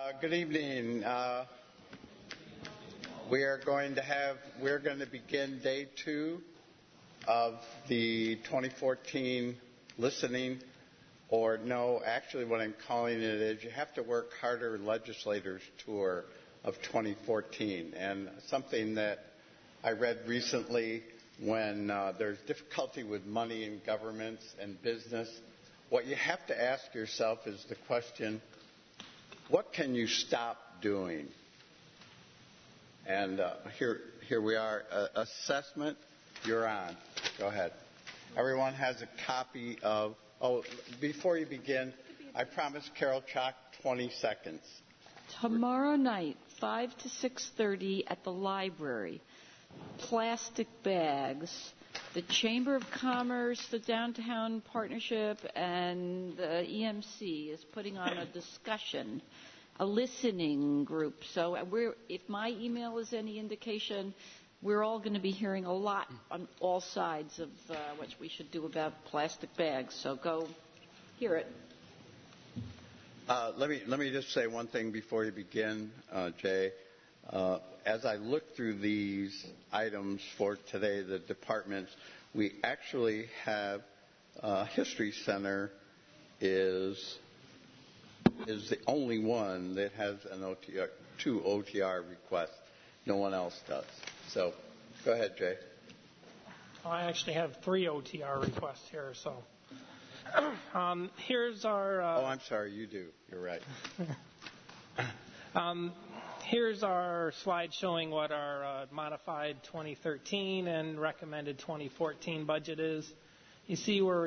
Good evening. We're going to begin day 2 of the 2014 listening, or no, actually what I'm calling it is You Have to Work Harder Legislators Tour of 2014. And something that I read recently, when there's difficulty with money in governments and business, what you have to ask yourself is the question, what can you stop doing? And here we are. Assessment, you're on. Go ahead. Everyone has a copy of... Oh, before you begin, I promised Carol Chalk 20 seconds. Tomorrow night, 5 to 6:30 at the library. Plastic bags. The Chamber of Commerce, the Downtown Partnership, and the EMC is putting on a discussion, a listening group. So if my email is any indication, we're all going to be hearing a lot on all sides of what we should do about plastic bags. So go hear it. Let me just say one thing before you begin, Jay. As I look through these items for today, the departments, we actually have History Center is the only one that has an OTR, 2 OTR requests. No one else does. So go ahead, Jay. I actually have 3 OTR requests here. So here's our... Oh, I'm sorry. You do. You're right. Here's our slide showing what our modified 2013 and recommended 2014 budget is. You see we're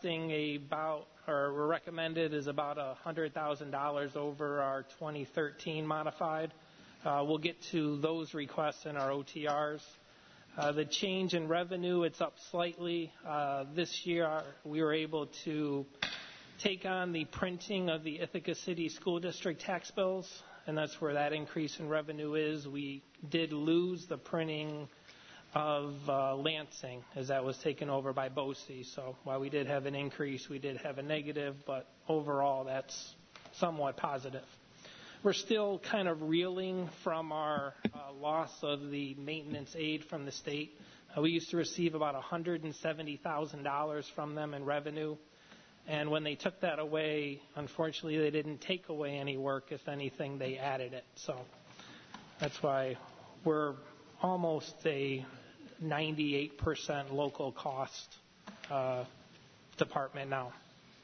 recommended is about $100,000 over our 2013 modified. We'll get to those requests in our OTRs. The change in revenue, it's up slightly. This year we were able to take on the printing of the Ithaca City School District tax bills, and that's where that increase in revenue is. We did lose the printing of Lansing, as that was taken over by BOCES. So while we did have an increase, we did have a negative, but overall that's somewhat positive. We're still kind of reeling from our loss of the maintenance aid from the state. We used to receive about $170,000 from them in revenue. And when they took that away, unfortunately, they didn't take away any work. If anything, they added it. So that's why we're almost a 98% local cost department now.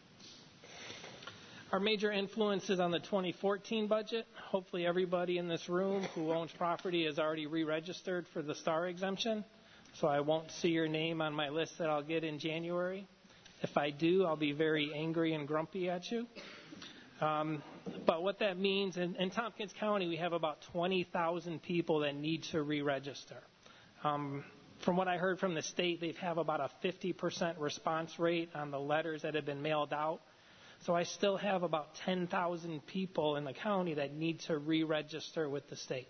Our major influences on the 2014 budget. Hopefully everybody in this room who owns property is already re-registered for the STAR exemption. So I won't see your name on my list that I'll get in January. If I do, I'll be very angry and grumpy at you. But what that means, in Tompkins County, we have about 20,000 people that need to re-register. From what I heard from the state, they have about a 50% response rate on the letters that have been mailed out. So I still have about 10,000 people in the county that need to re-register with the state.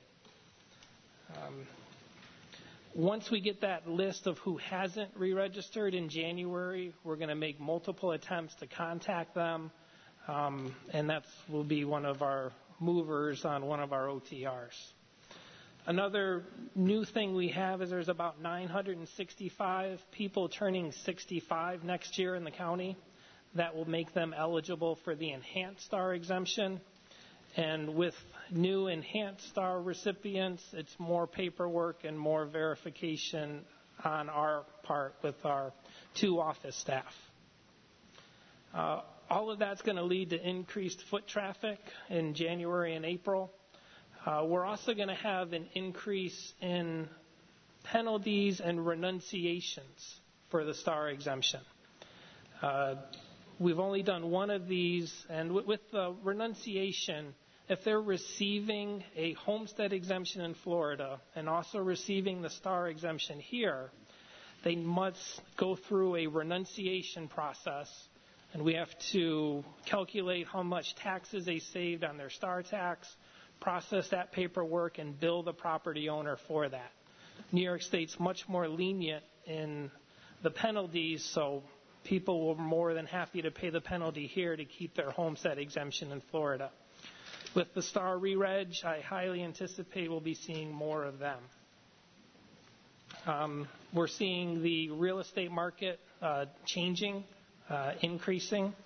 Once we get that list of who hasn't re-registered in January, we're going to make multiple attempts to contact them, and that will be one of our movers on one of our OTRs. Another new thing we have is there's about 965 people turning 65 next year in the county. That will make them eligible for the Enhanced STAR exemption. And with new Enhanced STAR recipients, it's more paperwork and more verification on our part with our 2 office staff. All of that's going to lead to increased foot traffic in January and April. We're also going to have an increase in penalties and renunciations for the STAR exemption. We've only done one of these, and with the renunciation, if they're receiving a homestead exemption in Florida and also receiving the STAR exemption here, they must go through a renunciation process, and we have to calculate how much taxes they saved on their STAR tax, process that paperwork, and bill the property owner for that. New York State's much more lenient in the penalties, so people were more than happy to pay the penalty here to keep their homestead exemption in Florida. With the Star Re-Reg, I highly anticipate we'll be seeing more of them. We're seeing the real estate market changing, increasing.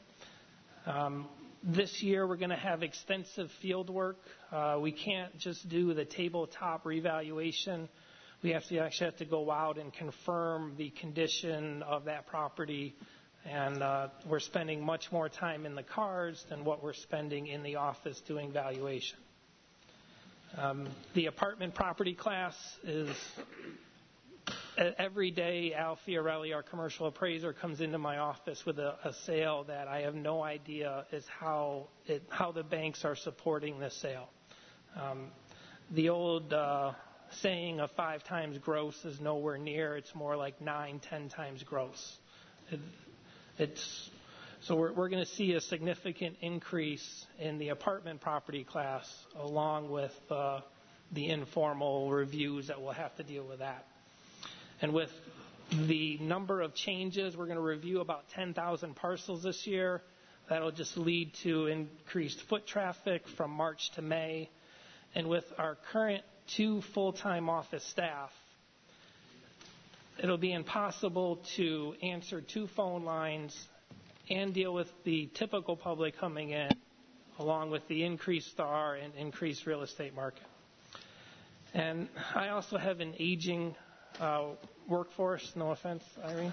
This year we're going to have extensive field work. We can't just do the tabletop revaluation. We actually have to go out and confirm the condition of that property, and we're spending much more time in the cars than what we're spending in the office doing valuation. The apartment property class is, every day Al Fiorelli, our commercial appraiser, comes into my office with a sale that I have no idea is how the banks are supporting this sale. The old saying of 5 times gross is nowhere near. It's more like 9, 10 times gross. So we're going to see a significant increase in the apartment property class, along with the informal reviews that we'll have to deal with that. And with the number of changes, we're going to review about 10,000 parcels this year. That'll just lead to increased foot traffic from March to May. And with our current 2 full-time office staff, it'll be impossible to answer 2 phone lines and deal with the typical public coming in, along with the increased STAR and increased real estate market. And I also have an aging workforce. No offense, Irene.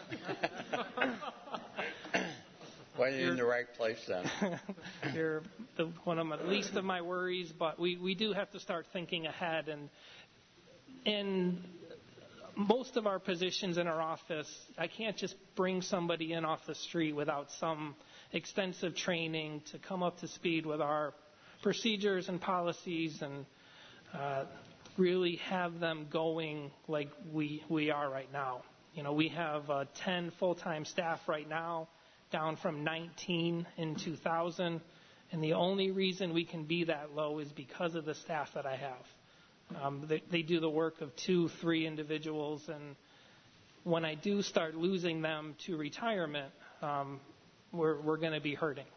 Well, you're in the right place then. You're one of the least of my worries, but we do have to start thinking ahead. And in most of our positions in our office, I can't just bring somebody in off the street without some extensive training to come up to speed with our procedures and policies and really have them going like we are right now. You know, we have 10 full-time staff right now, down from 19 in 2000, and the only reason we can be that low is because of the staff that I have. They do the work of 2, 3 individuals, and when I do start losing them to retirement, we're going to be hurting.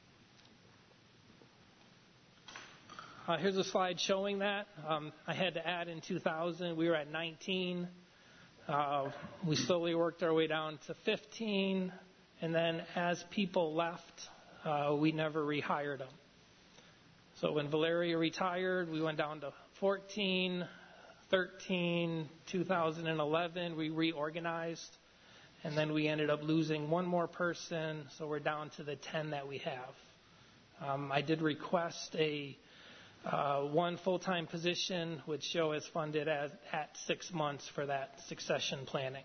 Here's a slide showing that. I had to add in 2000, we were at 19. We slowly worked our way down to 15. And then as people left, we never rehired them. So when Valeria retired, we went down to 14, 13, 2011, we reorganized. And then we ended up losing 1 more person, so we're down to the 10 that we have. I did request a 1 full-time position, which Joe has funded at 6 months for that succession planning.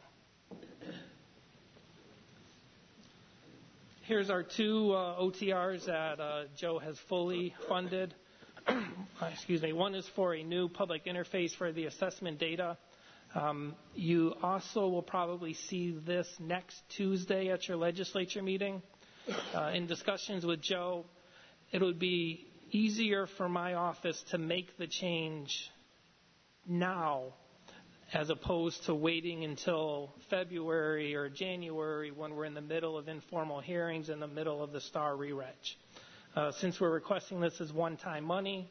Here's our 2 OTRs that Joe has fully funded. Excuse me. One is for a new public interface for the assessment data. You also will probably see this next Tuesday at your legislature meeting. In discussions with Joe, it would be easier for my office to make the change now as opposed to waiting until February or January when we're in the middle of informal hearings in the middle of the STAR re-reg. Since we're requesting this as one-time money,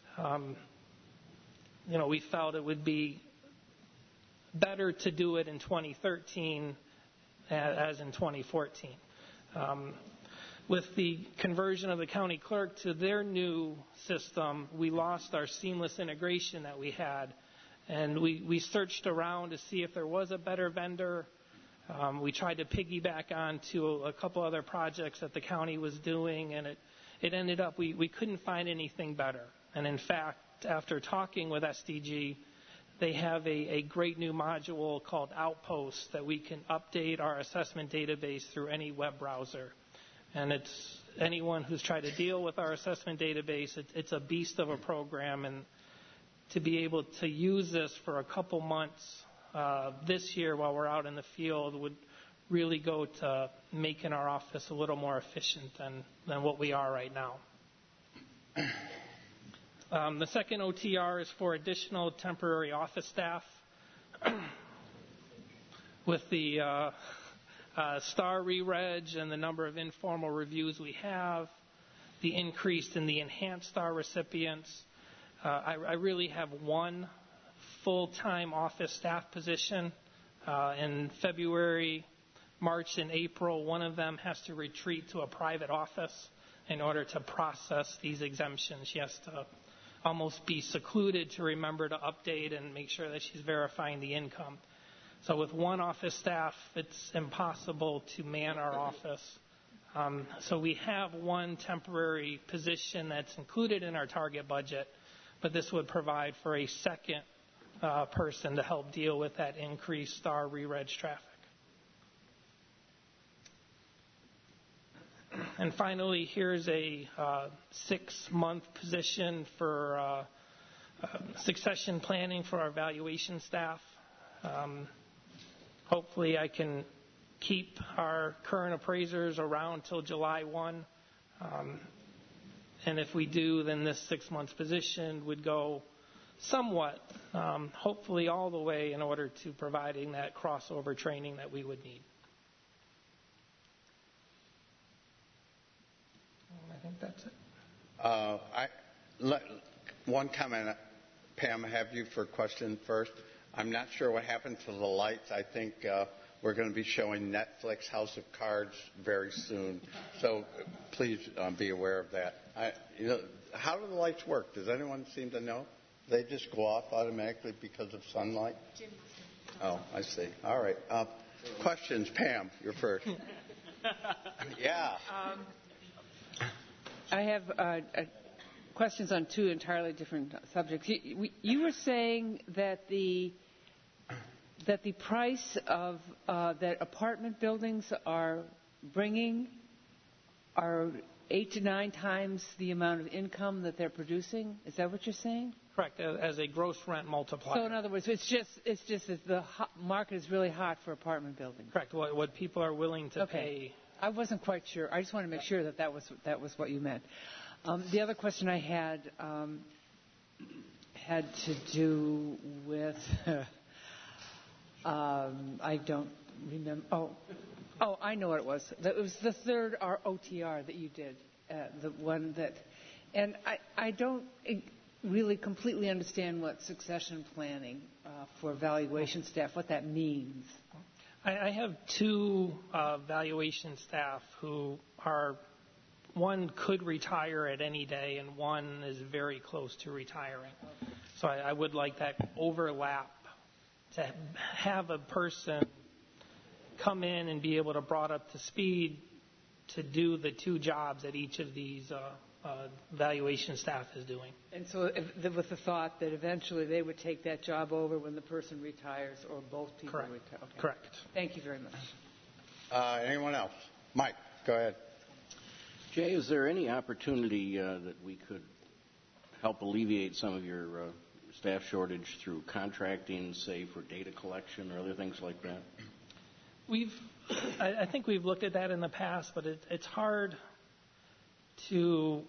we felt it would be better to do it in 2013 as in 2014. With the conversion of the county clerk to their new system, we lost our seamless integration that we had. And we searched around to see if there was a better vendor. We tried to piggyback on to a couple other projects that the county was doing, and it ended up we couldn't find anything better. And in fact, after talking with SDG, they have a great new module called Outpost that we can update our assessment database through any web browser. And it's anyone who's tried to deal with our assessment database, it's a beast of a program, and to be able to use this for a couple months this year while we're out in the field would really go to making our office a little more efficient than what we are right now. The second OTR is for additional temporary office staff. With the STAR re-reg and the number of informal reviews we have, the increase in the Enhanced Star recipients. I really have one full-time office staff position. In February, March, and April, one of them has to retreat to a private office in order to process these exemptions. She has to almost be secluded to remember to update and make sure that she's verifying the income. So with one office staff, it's impossible to man our office. So we have one temporary position that's included in our target budget, but this would provide for a second person to help deal with that increased star re-reg traffic. And finally, here's a 6-month position for succession planning for our valuation staff. Hopefully I can keep our current appraisers around till July 1. And if we do, then this 6-month position would go somewhat, hopefully all the way in order to providing that crossover training that we would need. I think that's it. One comment, Pam, I have you for a question first. I'm not sure what happened to the lights. I think we're going to be showing Netflix House of Cards very soon. So please be aware of that. How do the lights work? Does anyone seem to know? They just go off automatically because of sunlight? Oh, I see. All right. Questions? Pam, you're first. Yeah. I have questions on two entirely different subjects. You were saying that the price of that apartment buildings are bringing are 8 to 9 times the amount of income that they're producing. Is that what you're saying? Correct, as a gross rent multiplier. So in other words, it's just that the market is really hot for apartment buildings. Correct. What people are willing to pay. I wasn't quite sure. I just want to make sure that that was what you meant. The other question I had to do with I don't remember. Oh, I know what it was. That was the third OTR that you did, the one that, and I don't really completely understand what succession planning for valuation staff, what that means. I have 2 valuation staff who are, one could retire at any day and one is very close to retiring. So I would like that overlap to have a person come in and be able to brought up to speed to do the 2 jobs that each of these valuation staff is doing. And so with the thought that eventually they would take that job over when the person retires or both people retire. Okay. Correct. Thank you very much. Anyone else? Mike, go ahead. Jay, is there any opportunity that we could help alleviate some of your staff shortage through contracting, say, for data collection or other things like that? I think we've looked at that in the past, but it's hard to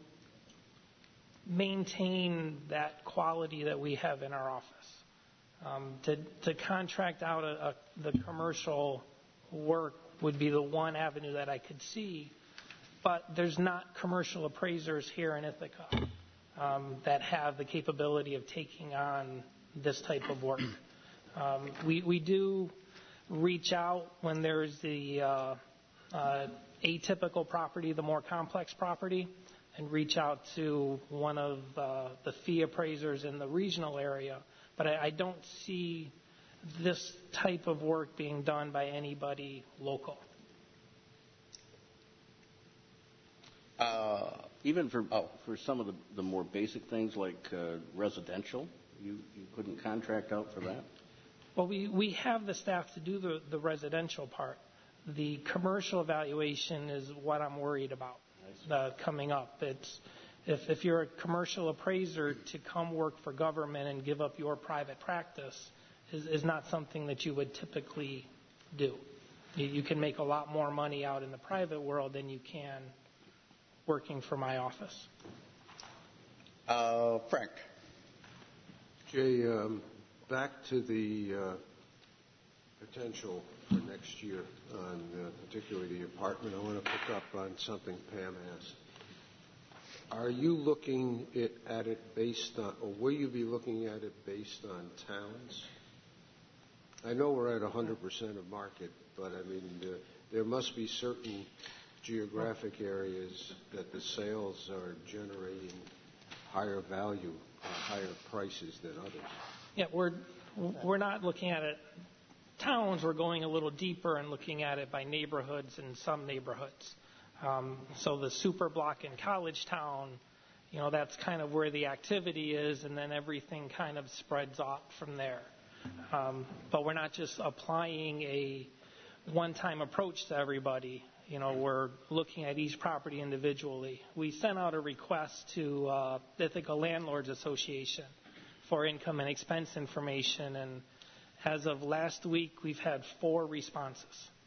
maintain that quality that we have in our office. To contract out the commercial work would be the one avenue that I could see, but there's not commercial appraisers here in Ithaca that have the capability of taking on this type of work. We do reach out when there's the atypical property, the more complex property, and reach out to one of the fee appraisers in the regional area. But I don't see this type of work being done by anybody local. Even for some of the more basic things like residential, you couldn't contract out for that? Well, we have the staff to do the residential part. The commercial evaluation is what I'm worried about coming up. It's if you're a commercial appraiser, to come work for government and give up your private practice is not something that you would typically do. You can make a lot more money out in the private world than you can working for my office. Frank. Jay, back to the potential for next year on particularly the apartment. I want to pick up on something Pam asked. Are you looking at it based on, or will you be looking at it based on towns? I know we're at 100% of market, but I mean, there must be certain geographic areas that the sales are generating higher value or higher prices than others. Yeah, we're not looking at it towns. We're going a little deeper and looking at it by neighborhoods in some neighborhoods. So the super block in College Town, that's kind of where the activity is, and then everything kind of spreads off from there. But we're not just applying a one-time approach to everybody. We're looking at each property individually. We sent out a request to the Ithaca Landlords Association for income and expense information, and as of last week, we've had 4 responses.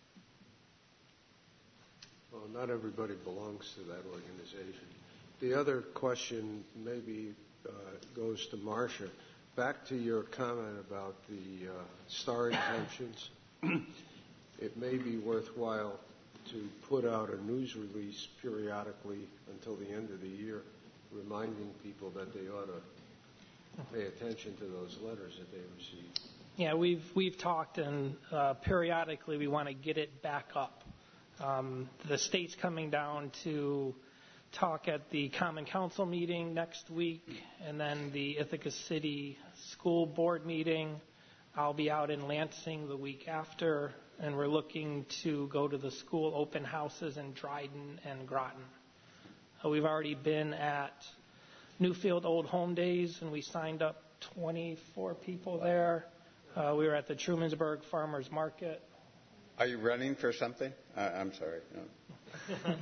Well, not everybody belongs to that organization. The other question maybe goes to Marcia. Back to your comment about the star exemptions, it may be worthwhile to put out a news release periodically until the end of the year, reminding people that they ought to pay attention to those letters that they receive. Yeah, we've talked, and periodically we want to get it back up. The state's coming down to talk at the Common Council meeting next week, and then the Ithaca City School Board meeting. I'll be out in Lansing the week after, and we're looking to go to the school open houses in Dryden and Groton. We've already been at Newfield Old Home Days, and we signed up 24 people there. We were at the Trumansburg Farmers Market. Are you running for something? I'm sorry. No.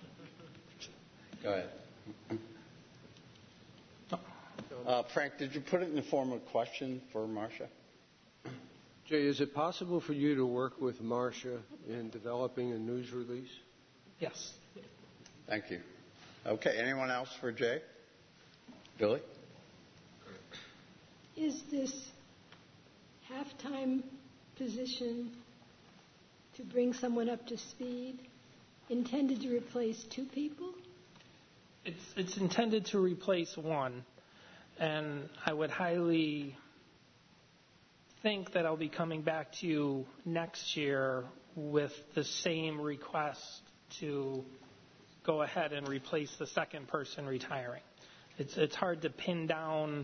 Go ahead. Frank, did you put it in the form of a question for Marcia? Jay, is it possible for you to work with Marcia in developing a news release? Yes. Thank you. Okay, anyone else for Jay? Billy? Is this half-time position to bring someone up to speed intended to replace 2 people? It's intended to replace 1, and I would highly think that I'll be coming back to you next year with the same request to go ahead and replace the second person retiring. It's hard to pin down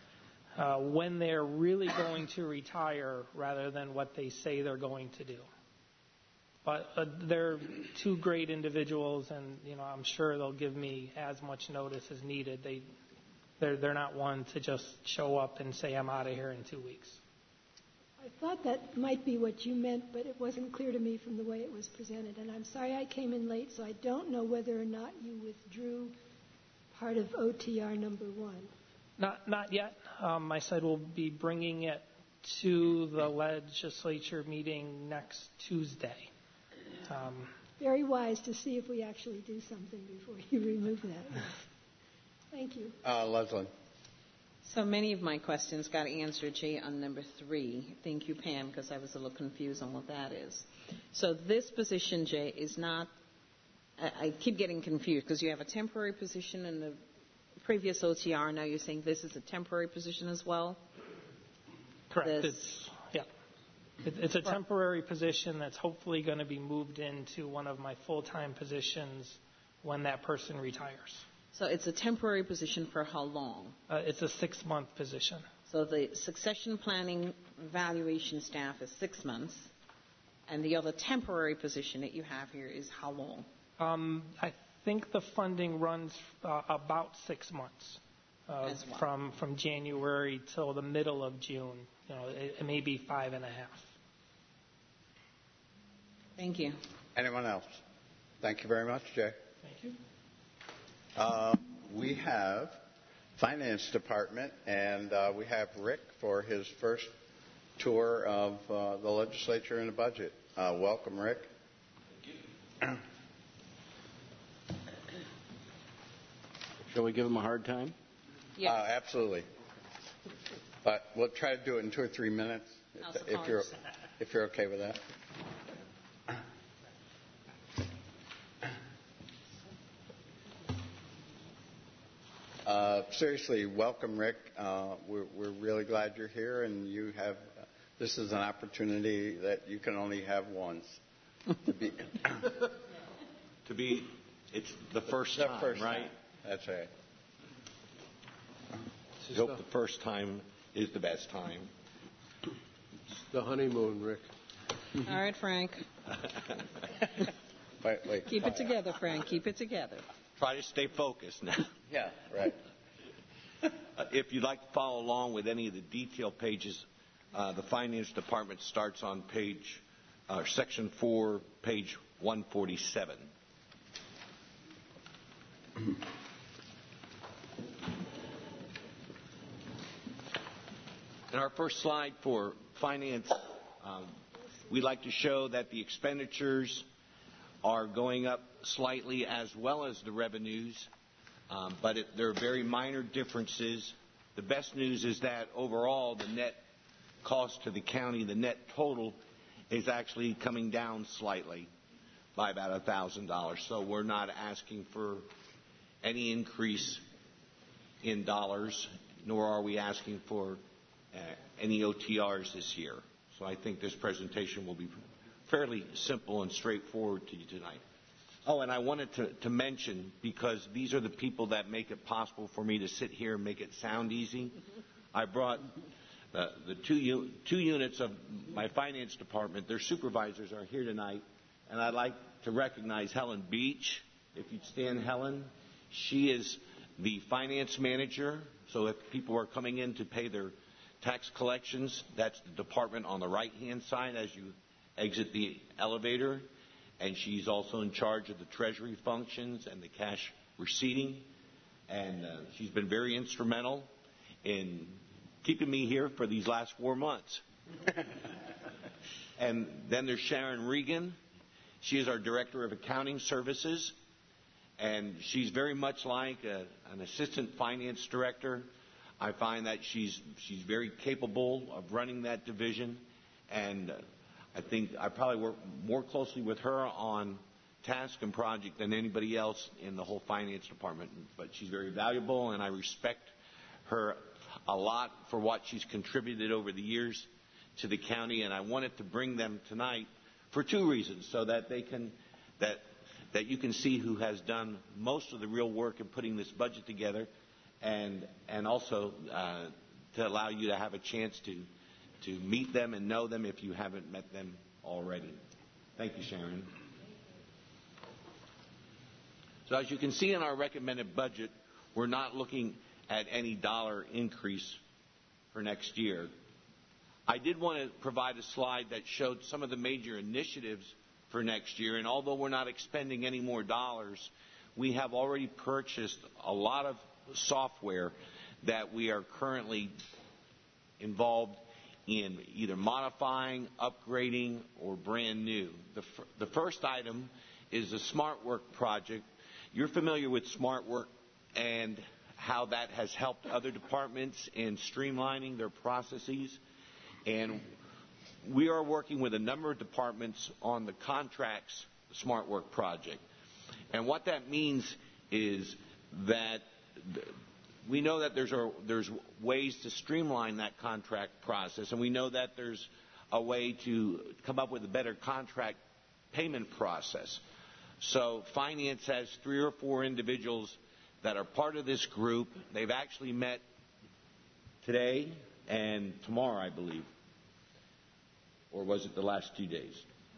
when they're really going to retire rather than what they say they're going to do. But they're 2 great individuals, and I'm sure they'll give me as much notice as needed. They're not one to just show up and say, I'm out of here in 2 weeks. I thought that might be what you meant, but it wasn't clear to me from the way it was presented. And I'm sorry I came in late, so I don't know whether or not you withdrew part of OTR number 1. Not yet. I said we'll be bringing it to the legislature meeting next Tuesday. Very wise to see if we actually do something before you remove that. Thank you. Leslie. So many of my questions got answered, Jay, on number 3. Thank you, Pam, because I was a little confused on what that is. So this position, Jay, is not, I keep getting confused because you have a temporary position in the previous OTR. Now you're saying this is a temporary position as well? Correct. It's a temporary position that's hopefully going to be moved into one of my full-time positions when that person retires. So it's a temporary position for how long? It's a 6-month position. So the succession planning evaluation staff is 6 months, and the other temporary position that you have here is how long? I think the funding runs about 6 months, from January till the middle of June. It may be 5.5. Thank you. Anyone else? Thank you very much, Jay. Thank you. We have Finance Department, and we have Rick for his first tour of the legislature and the budget. Welcome, Rick. Thank you. Shall we give him a hard time? Yes. Absolutely. But we'll try to do it in 2 or 3 minutes, if you're okay with that. Seriously, welcome, Rick. We're really glad you're here, and you have. This is an opportunity that you can only have once. It's the first time, right? Time. That's right. I hope the first time is the best time. It's the honeymoon, Rick. All right, Frank. Wait. Keep it together, Frank. Keep it together. Try to stay focused now. Yeah, right. If you'd like to follow along with any of the detail pages, the Finance Department starts on Section 4, page 147. In our first slide for finance, we'd like to show that the expenditures are going up slightly as well as the revenues, but there are very minor differences. The best news is that overall the net cost to the county, the net total, is actually coming down slightly by about $1,000. So we're not asking for any increase in dollars, nor are we asking for any OTRs this year. So I think this presentation will be fairly simple and straightforward to you tonight. Oh, and I wanted to mention, because these are the people that make it possible for me to sit here and make it sound easy, I brought the two units of my finance department. Their supervisors are here tonight, and I'd like to recognize Helen Beach. If you'd stand, Helen. She is the finance manager, so if people are coming in to pay their tax collections, that's the department on the right-hand side as you exit the elevator. And she's also in charge of the treasury functions and the cash receipting. And she's been very instrumental in keeping me here for these last 4 months. And then there's Sharon Regan. She is our Director of Accounting Services. And she's very much like an assistant finance director. I find that she's very capable of running that division. And I think I probably work more closely with her on task and project than anybody else in the whole finance department. But she's very valuable, and I respect her a lot for what she's contributed over the years to the county. And I wanted to bring them tonight for 2 reasons, so that they can that you can see who has done most of the real work in putting this budget together, and also to allow you to have a chance to meet them and know them if you haven't met them already. Thank you, Sharon. So as you can see in our recommended budget, we're not looking at any dollar increase for next year. I did want to provide a slide that showed some of the major initiatives for next year, and although we're not expending any more dollars, we have already purchased a lot of software that we are currently involved in either modifying, upgrading, or brand new. The first item is the SmartWork project. You're familiar with SmartWork and how that has helped other departments in streamlining their processes. And we are working with a number of departments on the contracts SmartWork project. And what that means is that we know that there's ways to streamline that contract process, and we know that there's a way to come up with a better contract payment process. So finance has 3 or 4 individuals that are part of this group. They've actually met today and tomorrow, I believe. Or was it the last 2 days?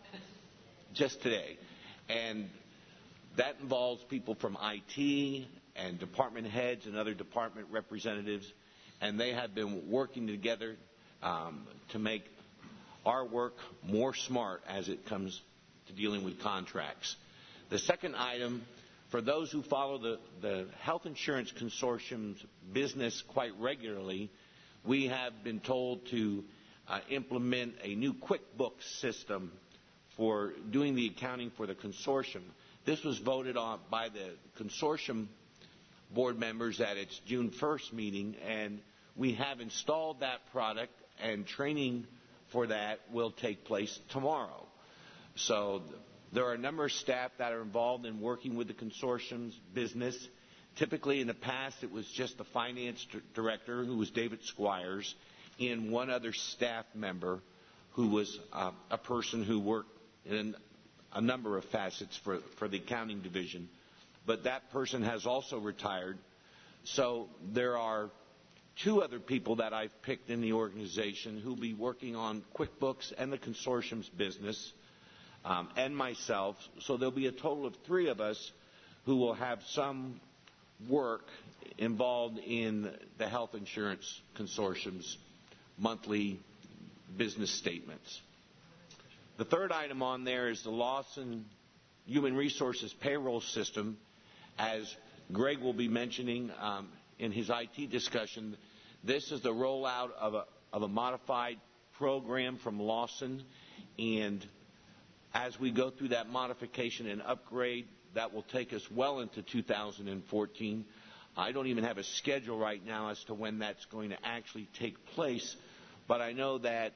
Just today. And that involves people from IT and department heads and other department representatives. And they have been working together to make our work more smart as it comes to dealing with contracts. The second item, for those who follow the Health Insurance Consortium's business quite regularly, we have been told to implement a new QuickBooks system for doing the accounting for the consortium. This was voted on by the consortium board members at its June 1st meeting, and we have installed that product, and training for that will take place tomorrow. So there are a number of staff that are involved in working with the consortium's business. Typically, in the past, it was just the finance director, who was David Squires, and one other staff member who was a person who worked in a number of facets for the accounting division. But that person has also retired. So there are 2 other people that I've picked in the organization who will be working on QuickBooks and the consortium's business, and myself. So there'll be a total of 3 of us who will have some work involved in the health insurance consortium's monthly business statements. The third item on there is the Lawson Human Resources payroll system. As Greg will be mentioning in his IT discussion, this is the rollout of a modified program from Lawson, and as we go through that modification and upgrade, that will take us well into 2014. I don't even have a schedule right now as to when that's going to actually take place, but I know that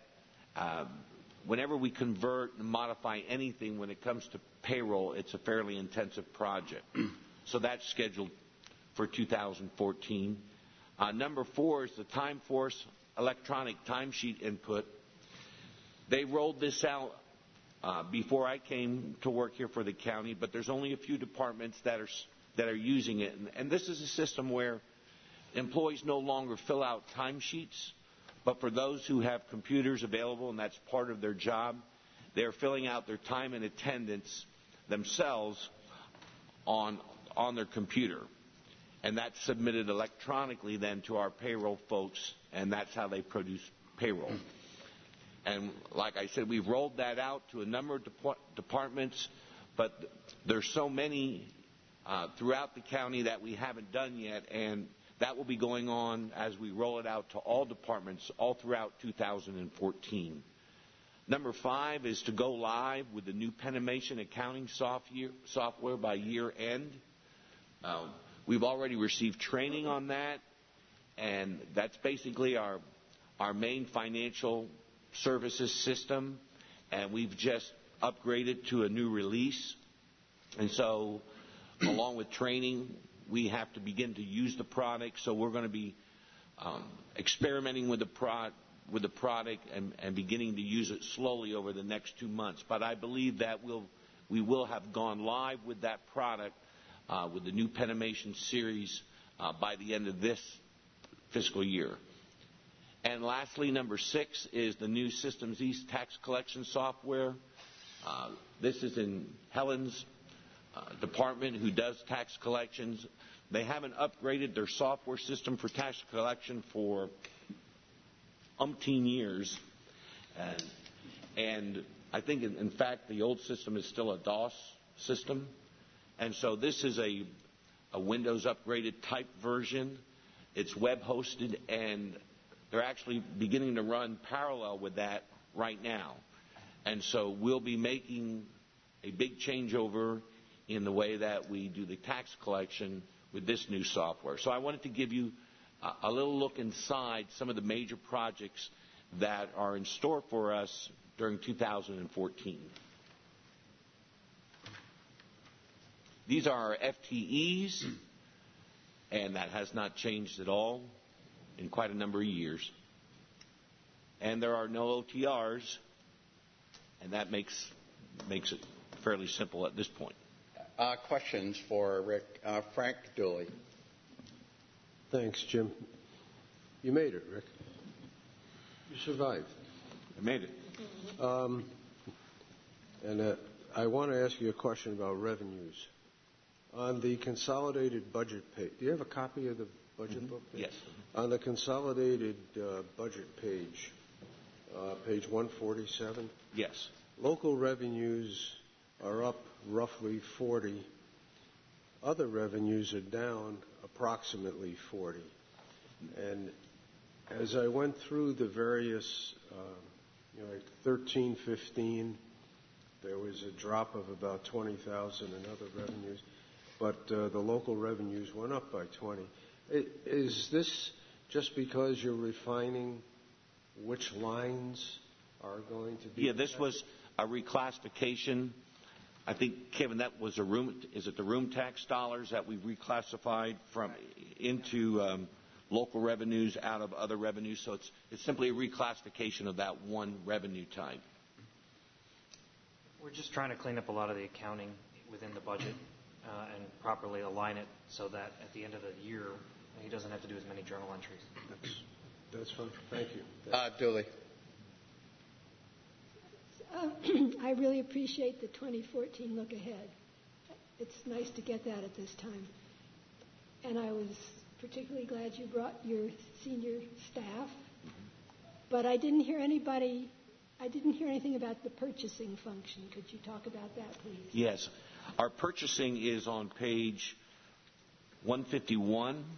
whenever we convert and modify anything when it comes to payroll, it's a fairly intensive project. So that's scheduled for 2014. Number 4 is the TimeForce electronic timesheet input. They rolled this out before I came to work here for the county, but there's only a few departments that are using it. And this is a system where employees no longer fill out timesheets, but for those who have computers available and that's part of their job, they're filling out their time and attendance themselves on their computer. And that's submitted electronically then to our payroll folks, and that's how they produce payroll. And like I said, we've rolled that out to a number of departments, but there's so many throughout the county that we haven't done yet, and that will be going on as we roll it out to all departments all throughout 2014. Number 5 is to go live with the new Penimation accounting software by year end. We've already received training on that, and that's basically our main financial services system, and we've just upgraded to a new release. And so, along with training, we have to begin to use the product. So we're going to be experimenting with the product and beginning to use it slowly over the next 2 months. But I believe that we will have gone live with that product with the new Penimation series by the end of this fiscal year. And lastly, number 6 is the new Systems East tax collection software. This is in Helen's department, who does tax collections. They haven't upgraded their software system for tax collection for umpteen years. And I think, in fact, the old system is still a DOS system. And so this is a Windows upgraded type version. It's web hosted, and they're actually beginning to run parallel with that right now. And so we'll be making a big changeover in the way that we do the tax collection with this new software. So I wanted to give you a little look inside some of the major projects that are in store for us during 2014. These are our FTEs, and that has not changed at all in quite a number of years. And there are no OTRs, and that makes it fairly simple at this point. Questions for Rick. Frank Dooley. Thanks, Jim. You made it, Rick. You survived. I made it. And I want to ask you a question about revenues. On the consolidated budget page, do you have a copy of the budget book? Yes. On the consolidated budget page, page 147? Yes. Local revenues are up roughly 40. Other revenues are down approximately 40. And as I went through the various, like 13, 15, there was a drop of about 20,000 in other revenues, but the local revenues went up by 20. Is this just because you're refining which lines are going to be? Yeah, this was a reclassification I think, Kevin, that was is it the room tax dollars that we reclassified into local revenues out of other revenues? So it's simply a reclassification of that one revenue type. We're just trying to clean up a lot of the accounting within the budget and properly align it so that at the end of the year, he doesn't have to do as many journal entries. That's fine. Thank you. Dooley. I really appreciate the 2014 look ahead. It's nice to get that at this time. And I was particularly glad you brought your senior staff. But I didn't hear anything about the purchasing function. Could you talk about that, please? Yes. Our purchasing is on page 151.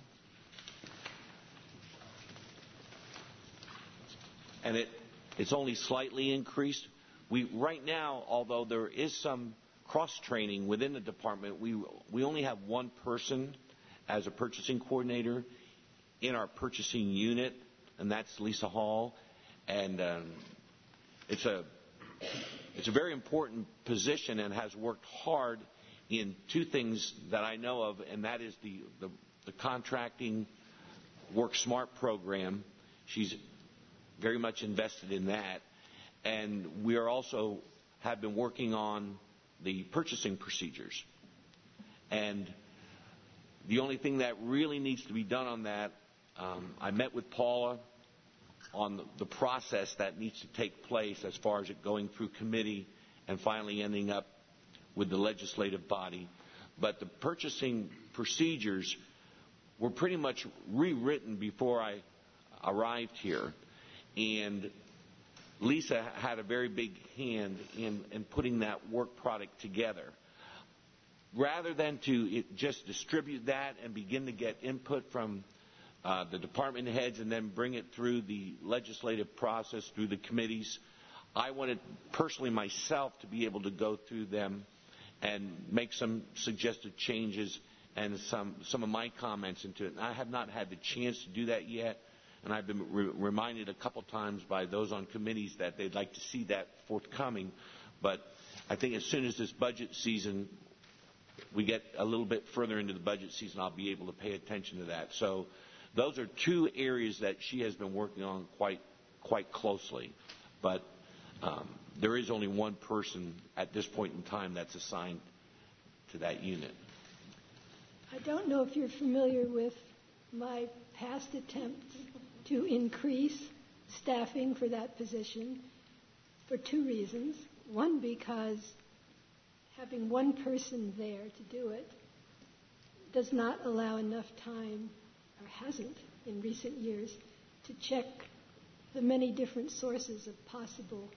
And it's only slightly increased. Right now, although there is some cross-training within the department, we only have one person as a purchasing coordinator in our purchasing unit, and that's Lisa Hall. And it's a very important position and has worked hard in two things that I know of, and that is the contracting Work Smart program. She's very much invested in that. And we are also have been working on the purchasing procedures. And the only thing that really needs to be done on that, I met with Paula on the process that needs to take place as far as it going through committee and finally ending up with the legislative body. But the purchasing procedures were pretty much rewritten before I arrived here. And Lisa had a very big hand in putting that work product together. Rather than to just distribute that and begin to get input from the department heads and then bring it through the legislative process, through the committees, I wanted personally myself to be able to go through them and make some suggested changes and some of my comments into it. And I have not had the chance to do that yet. And I've been reminded a couple times by those on committees that they'd like to see that forthcoming. But I think as soon as this budget season, we get a little bit further into the budget season, I'll be able to pay attention to that. So those are two areas that she has been working on quite closely. But there is only one person at this point in time that's assigned to that unit. I don't know if you're familiar with my past attempts to increase staffing for that position for two reasons. One, because having one person there to do it does not allow enough time, or hasn't in recent years, to check the many different sources of possible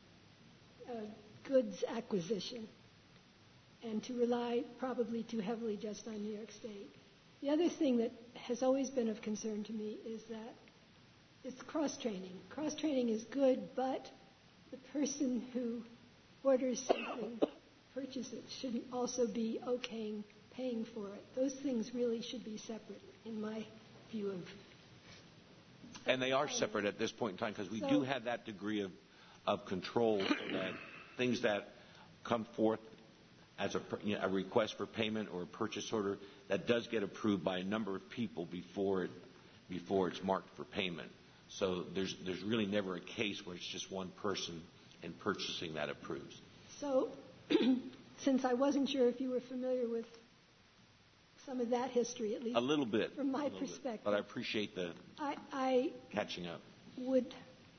goods acquisition, and to rely probably too heavily just on New York State. The other thing that has always been of concern to me is that it's cross-training. Cross-training is good, but the person who orders something, purchases it, shouldn't also be okaying paying for it. Those things really should be separate, in my view of. And they are separate at this point in time because we do have that degree of control so that things that come forth as a request for payment or a purchase order, that does get approved by a number of people before it's marked for payment. So there's really never a case where it's just one person in purchasing that approves. So since I wasn't sure if you were familiar with some of that history, at least a little bit from my perspective, but I appreciate the catching up. Would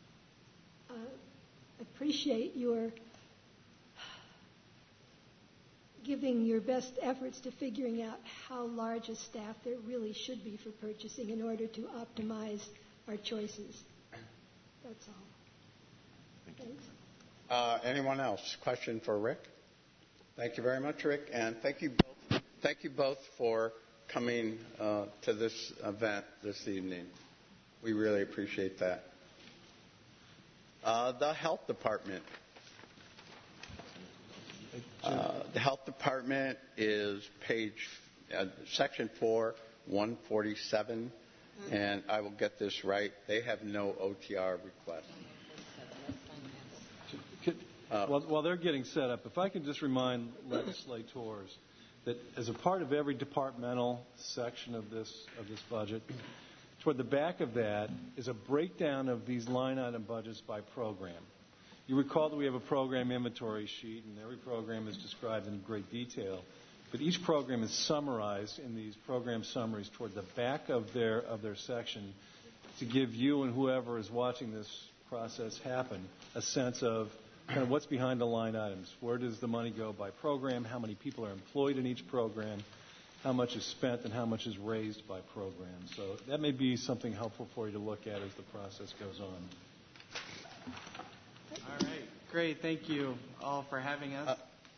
appreciate your giving your best efforts to figuring out how large a staff there really should be for purchasing in order to optimize our choices. That's all. Thanks. Anyone else? Question for Rick? Thank you very much, Rick, and thank you both for coming to this event this evening. We really appreciate that. The health department. The health department is section 4, 147, and I will get this right. They have no OTR request. While they're getting set up, if I can just remind legislators that as a part of every departmental section of this budget, toward the back of that is a breakdown of these line item budgets by program. You recall that we have a program inventory sheet, and every program is described in great detail. But each program is summarized in these program summaries toward the back of their section to give you and whoever is watching this process happen a sense of kind of what's behind the line items. Where does the money go by program? How many people are employed in each program? How much is spent and how much is raised by program? So that may be something helpful for you to look at as the process goes on. All right. Great. Thank you all for having us.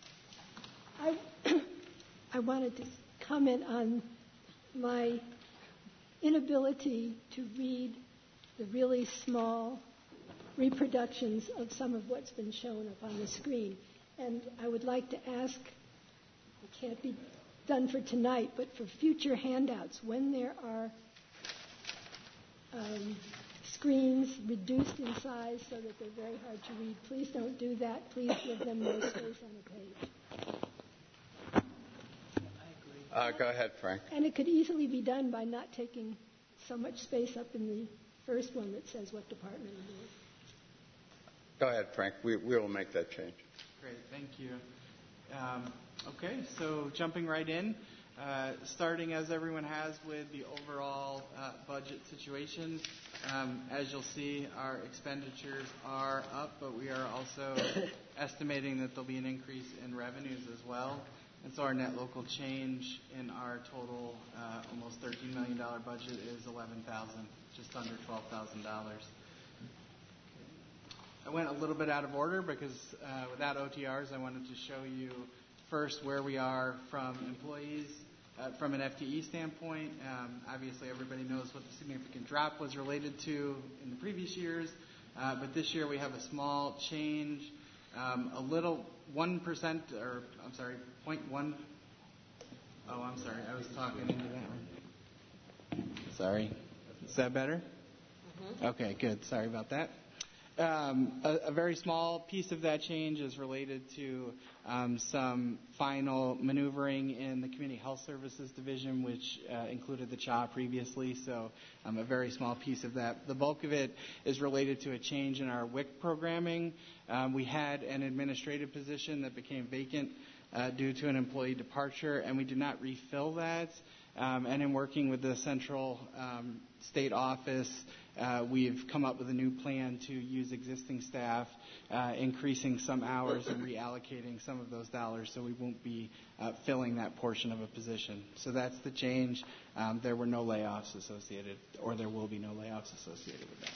I wanted to comment on my inability to read the really small reproductions of some of what's been shown up on the screen. And I would like to ask, it can't be done for tonight, but for future handouts, when there are screens reduced in size so that they're very hard to read, please don't do that. Please give them more space on the page. Go ahead, Frank. And it could easily be done by not taking so much space up in the first one that says what department it is. Go ahead, Frank. We will make that change. Great, thank you. Okay, so jumping right in, starting as everyone has with the overall budget situation. As you'll see, our expenditures are up, but we are also estimating that there'll be an increase in revenues as well. And so our net local change in our total almost $13 million budget is $11,000, just under $12,000. I went a little bit out of order because without OTRs, I wanted to show you first where we are from employees from an FTE standpoint. Obviously, everybody knows what the significant drop was related to in the previous years, but this year we have a small change, a little 1%, or I'm sorry, 0.1. Oh, I'm sorry, I was talking into that one. Sorry. Is that better? Mm-hmm. Okay, good. Sorry about that. A very small piece of that change is related to some final maneuvering in the Community Health Services Division, which included the CHA previously, so a very small piece of that. The bulk of it is related to a change in our WIC programming. We had an administrative position that became vacant due to an employee departure, and we did not refill that. And in working with the central state office, we've come up with a new plan to use existing staff, increasing some hours and reallocating some of those dollars so we won't be filling that portion of a position. So that's the change. There were no layoffs associated, or there will be no layoffs associated with that.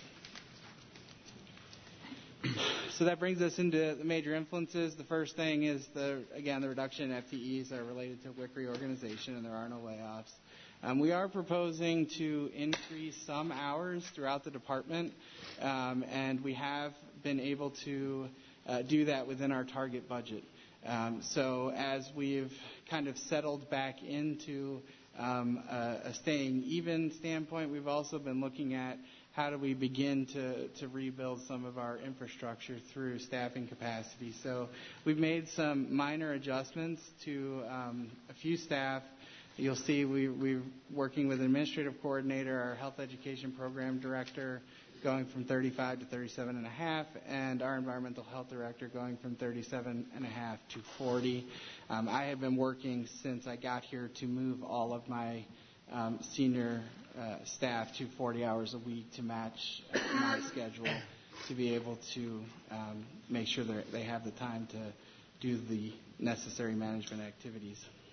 So that brings us into the major influences. The first thing is, the reduction in FTEs are related to WIC reorganization, and there are no layoffs. We are proposing to increase some hours throughout the department, and we have been able to do that within our target budget. So as we've kind of settled back into a staying even standpoint, we've also been looking at how do we begin to rebuild some of our infrastructure through staffing capacity. So we've made some minor adjustments to a few staff. You'll see we're working with an administrative coordinator, our health education program director, going from 35 to 37.5, and our environmental health director going from 37.5 to 40. I have been working since I got here to move all of my senior staff to 40 hours a week to match my schedule, to be able to make sure that they have the time to do the necessary management activities.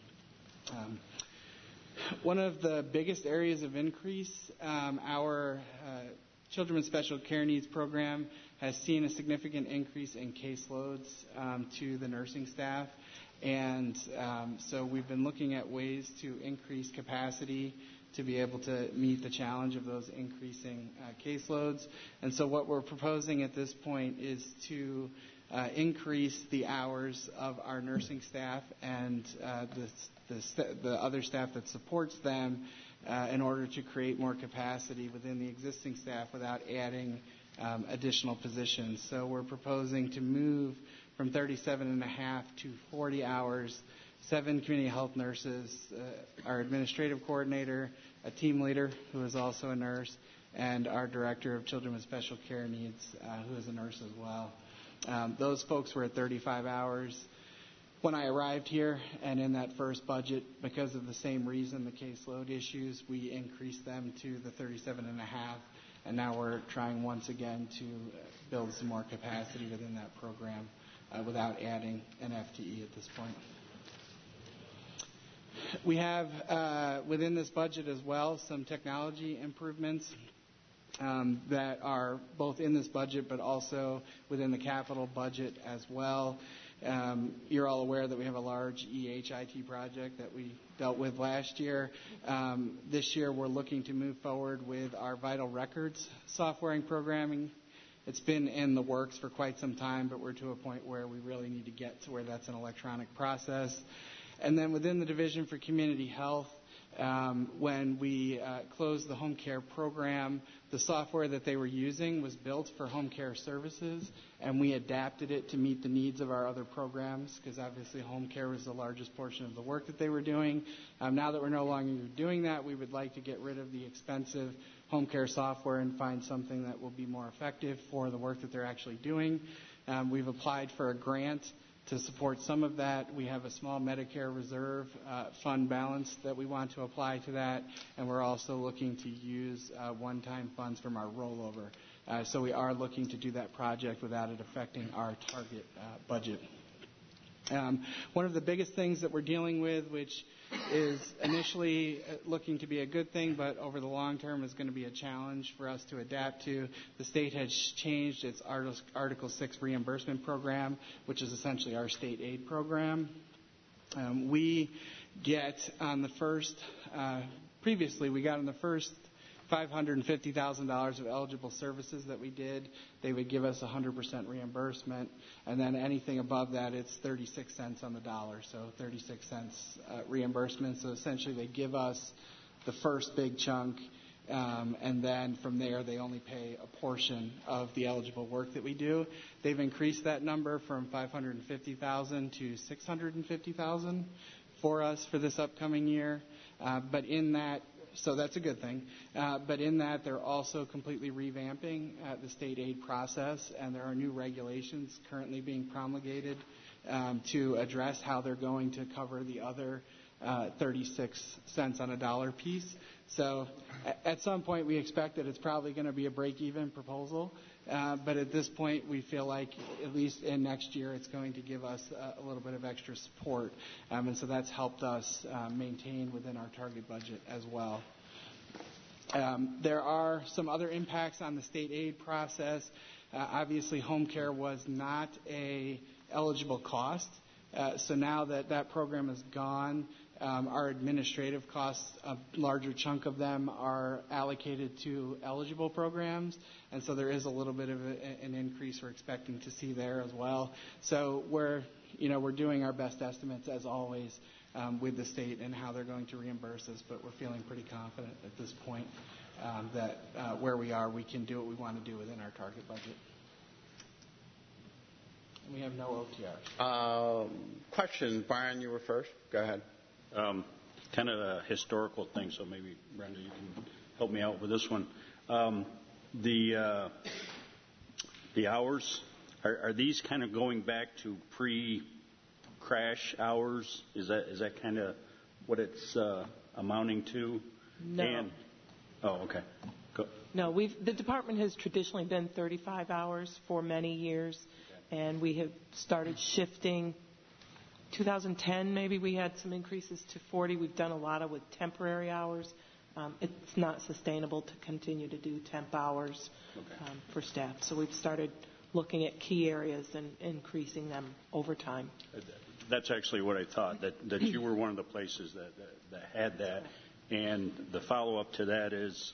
One of the biggest areas of increase, our Children with Special Care Needs program has seen a significant increase in caseloads to the nursing staff. And so we've been looking at ways to increase capacity to be able to meet the challenge of those increasing caseloads. And so what we're proposing at this point is to increase the hours of our nursing staff and the other staff that supports them in order to create more capacity within the existing staff without adding additional positions. So we're proposing to move from 37.5 to 40 hours. 7 community health nurses, our administrative coordinator, a team leader who is also a nurse, and our director of children with special care needs, who is a nurse as well. Those folks were at 35 hours when I arrived here, and in that first budget, because of the same reason, the caseload issues, we increased them to the 37.5, and now we're trying once again to build some more capacity within that program without adding an FTE at this point. We have, within this budget as well, some technology improvements that are both in this budget but also within the capital budget as well. You're all aware that we have a large EHIT project that we dealt with last year. This year we're looking to move forward with our Vital Records software and programming. It's been in the works for quite some time, but we're to a point where we really need to get to where that's an electronic process. And then within the Division for Community Health, when we closed the home care program, the software that they were using was built for home care services, and we adapted it to meet the needs of our other programs, because obviously home care was the largest portion of the work that they were doing. Now that we're no longer doing that, we would like to get rid of the expensive home care software and find something that will be more effective for the work that they're actually doing. We've applied for a grant to support some of that. We have a small Medicare reserve fund balance that we want to apply to that, and we're also looking to use one-time funds from our rollover. So we are looking to do that project without it affecting our target budget. One of the biggest things that we're dealing with, which is initially looking to be a good thing, but over the long term is going to be a challenge for us to adapt to. The state has changed its Article 6 reimbursement program, which is essentially our state aid program. We get on the first, previously we got on the first $550,000 of eligible services that we did, they would give us 100% reimbursement, and then anything above that, it's 36 cents on the dollar, so 36 cents reimbursement. So essentially they give us the first big chunk, and then from there they only pay a portion of the eligible work that we do. They've increased that number from $550,000 to $650,000 for us for this upcoming year, but in that, so that's a good thing. But in that, they're also completely revamping the state aid process, and there are new regulations currently being promulgated to address how they're going to cover the other 36 cents on a dollar piece. So at some point, we expect that it's probably going to be a break-even proposal. But at this point, we feel like at least in next year, it's going to give us a little bit of extra support. And so that's helped us maintain within our target budget as well. There are some other impacts on the state aid process. Obviously, home care was not a eligible cost. So now that that program is gone, our administrative costs, a larger chunk of them are allocated to eligible programs, and so there is a little bit of an increase we're expecting to see there as well. So we're doing our best estimates as always with the state and how they're going to reimburse us, but we're feeling pretty confident at this point that where we are, we can do what we want to do within our target budget. And we have no OTRs. Question, Brian, you were first. Go ahead. Kind of a historical thing, so maybe, Brenda, you can help me out with this one. The hours, are these kind of going back to pre-crash hours? Is that kind of what it's amounting to? No. Okay. Go. No, the department has traditionally been 35 hours for many years, and we have started shifting. 2010, maybe we had some increases to 40. We've done a lot with temporary hours. It's not sustainable to continue to do temp hours for staff. So we've started looking at key areas and increasing them over time. That's actually what I thought, that you were one of the places that had that. And the follow-up to that is,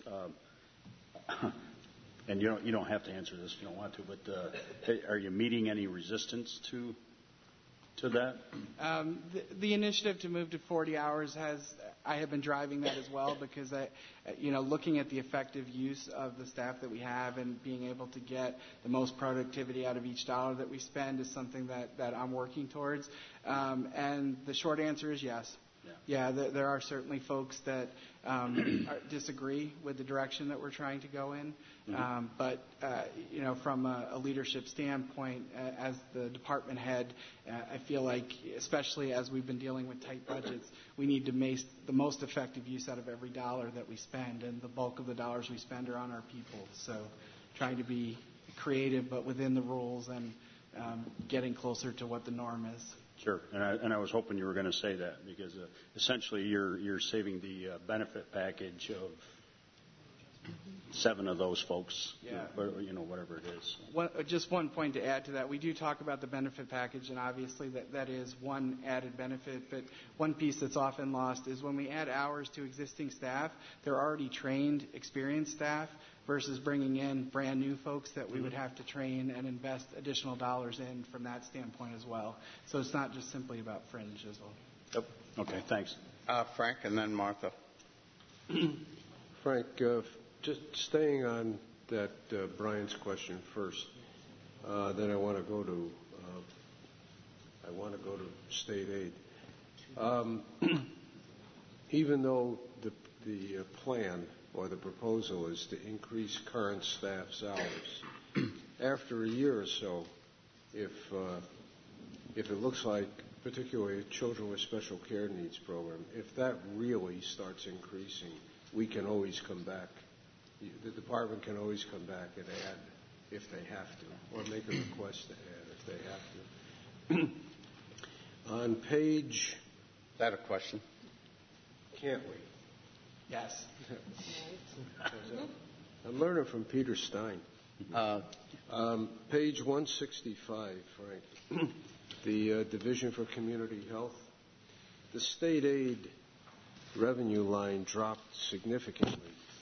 and you don't have to answer this if you don't want to, but are you meeting any resistance to to that? The initiative to move to 40 hours I have been driving that as well because looking at the effective use of the staff that we have and being able to get the most productivity out of each dollar that we spend is something that I'm working towards. And the short answer is yes. Yeah, there are certainly folks that disagree with the direction that we're trying to go in. But from a leadership standpoint, as the department head, I feel like, especially as we've been dealing with tight budgets, we need to make the most effective use out of every dollar that we spend, and the bulk of the dollars we spend are on our people. So trying to be creative but within the rules and getting closer to what the norm is. Sure, and I was hoping you were going to say that because essentially you're saving the benefit package of 7 of those folks, whatever it is. Just one point to add to that. We do talk about the benefit package, and obviously that is one added benefit. But one piece that's often lost is when we add hours to existing staff, they're already trained, experienced staff, versus bringing in brand new folks that we would have to train and invest additional dollars in from that standpoint as well. So it's not just simply about fringe as well. Yep. Okay, thanks. Frank and then Martha. Frank, just staying on that Brian's question first, then I want to go to state aid. Even though the plan or the proposal is to increase current staff's hours, after a year or so, if it looks like, particularly children with special care needs program, if that really starts increasing, we can always come back. The department can always come back and add if they have to, or make a request to add if they have to. On page... Is that a question? Can't we? Yes. I'm learning from Peter Stein. Page 165, Frank. The Division for Community Health. The state aid revenue line dropped significantly.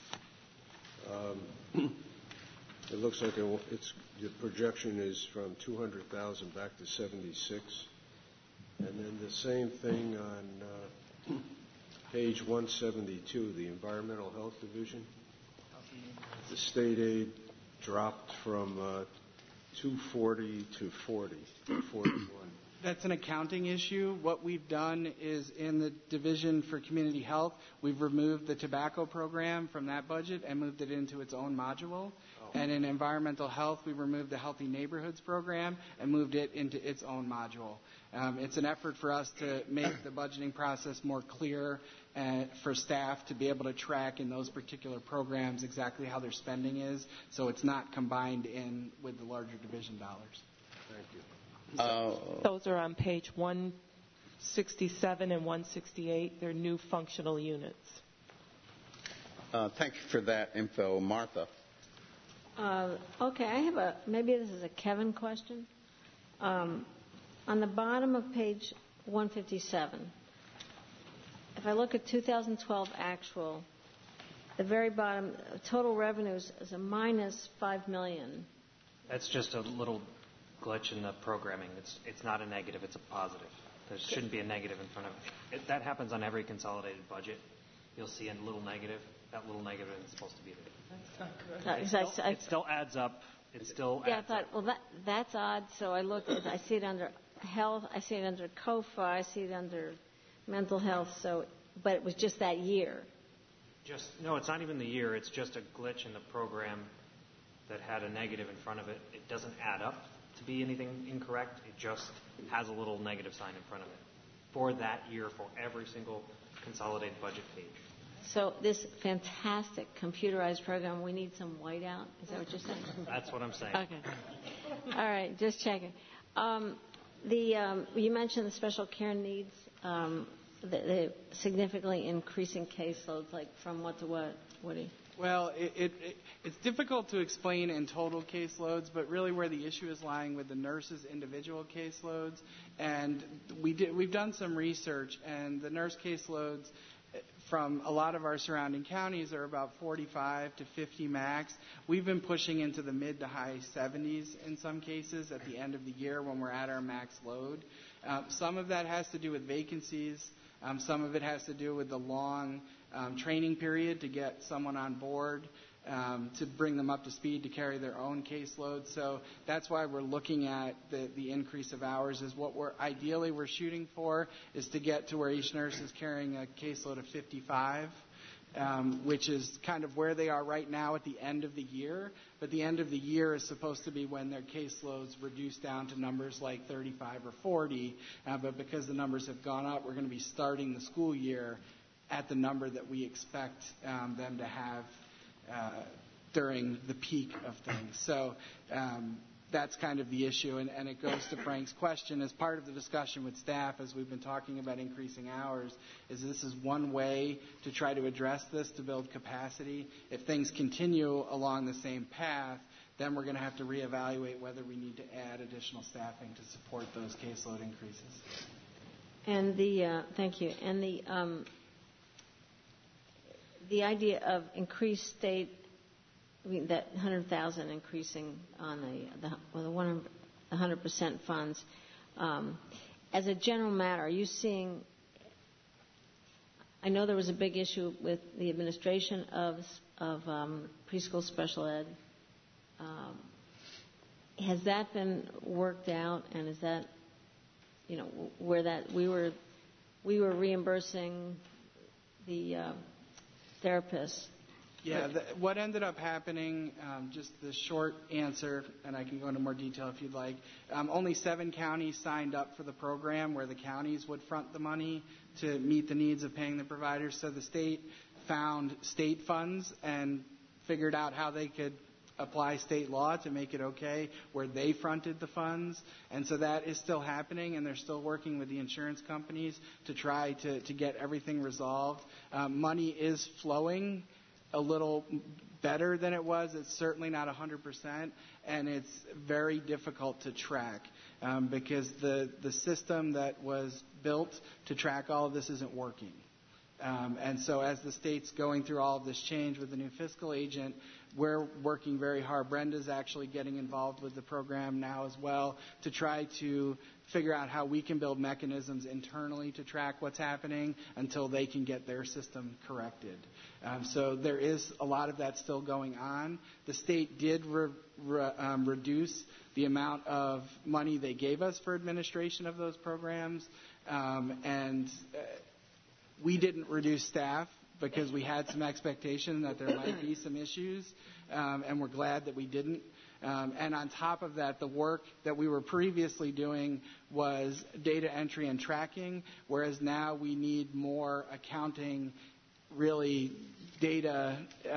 It looks like the projection is from 200,000 back to 76. And then the same thing on page 172, the Environmental Health Division. The state aid dropped from 240 to 41. That's an accounting issue. What we've done is in the Division for Community Health, we've removed the tobacco program from that budget and moved it into its own module. And in Environmental Health, we removed the Healthy Neighborhoods program and moved it into its own module. It's an effort for us to make the budgeting process more clear for staff to be able to track in those particular programs exactly how their spending is, so it's not combined in with the larger division dollars. Thank you. Those are on page 167 and 168. They're new functional units. Thank you for that info. Martha. Okay, I have maybe this is a Kevin question. On the bottom of page 157, if I look at 2012 actual, the very bottom, total revenues is a minus $5 million. That's just a little glitch in the programming. It's not a negative, it's a positive. There shouldn't be a negative in front of it. That happens on every consolidated budget. You'll see a little negative. That little negative isn't supposed to be there. It still adds up. It still adds up. Well, that's odd. So I see it under health, I see it under COFA, I see it under mental health. But it was just that year. No, it's not even the year. It's just a glitch in the program that had a negative in front of it. It doesn't add up to be anything incorrect. It just has a little negative sign in front of it for that year for every single consolidated budget page. So this fantastic computerized program, we need some whiteout? Is that what you're saying? That's what I'm saying. Okay. All right, just checking. You mentioned the special care needs, the significantly increasing caseloads, like from what to what, Woody? Well, it's difficult to explain in total caseloads, but really where the issue is lying with the nurses' individual caseloads. And we've done some research, and the nurse caseloads from a lot of our surrounding counties are about 45 to 50 max. We've been pushing into the mid to high 70s in some cases at the end of the year when we're at our max load. Some of that has to do with vacancies. Some of it has to do with the long training period to get someone on board, to bring them up to speed to carry their own caseload. So that's why we're looking at the increase of hours. Is what we're shooting for is to get to where each nurse is carrying a caseload of 55. Which is kind of where they are right now at the end of the year. But the end of the year is supposed to be when their caseloads reduce down to numbers like 35 or 40. But because the numbers have gone up, we're going to be starting the school year at the number that we expect them to have during the peak of things. So that's kind of the issue, and it goes to Frank's question as part of the discussion with staff as we've been talking about increasing hours, is this is one way to try to address this, to build capacity. If things continue along the same path, then we're going to have to reevaluate whether we need to add additional staffing to support those caseload increases. And thank you. And the idea of increased state, that 100,000 increasing on the 100% funds. As a general matter, are you seeing? I know there was a big issue with the administration of preschool special ed. Has that been worked out? And is that, where that we were reimbursing the therapists? Yeah, what ended up happening, just the short answer, and I can go into more detail if you'd like, only 7 counties signed up for the program where the counties would front the money to meet the needs of paying the providers. So the state found state funds and figured out how they could apply state law to make it okay where they fronted the funds. And so that is still happening, and they're still working with the insurance companies to try to get everything resolved. Money is flowing a little better than it was. It's certainly not 100%, and it's very difficult to track because the system that was built to track all of this isn't working. And so as the state's going through all of this change with the new fiscal agent, we're working very hard. Brenda's actually getting involved with the program now as well to try to figure out how we can build mechanisms internally to track what's happening until they can get their system corrected. So there is a lot of that still going on. The state did reduce the amount of money they gave us for administration of those programs, and we didn't reduce staff because we had some expectation that there might be some issues, and we're glad that we didn't. And on top of that, the work that we were previously doing was data entry and tracking, whereas now we need more accounting, really data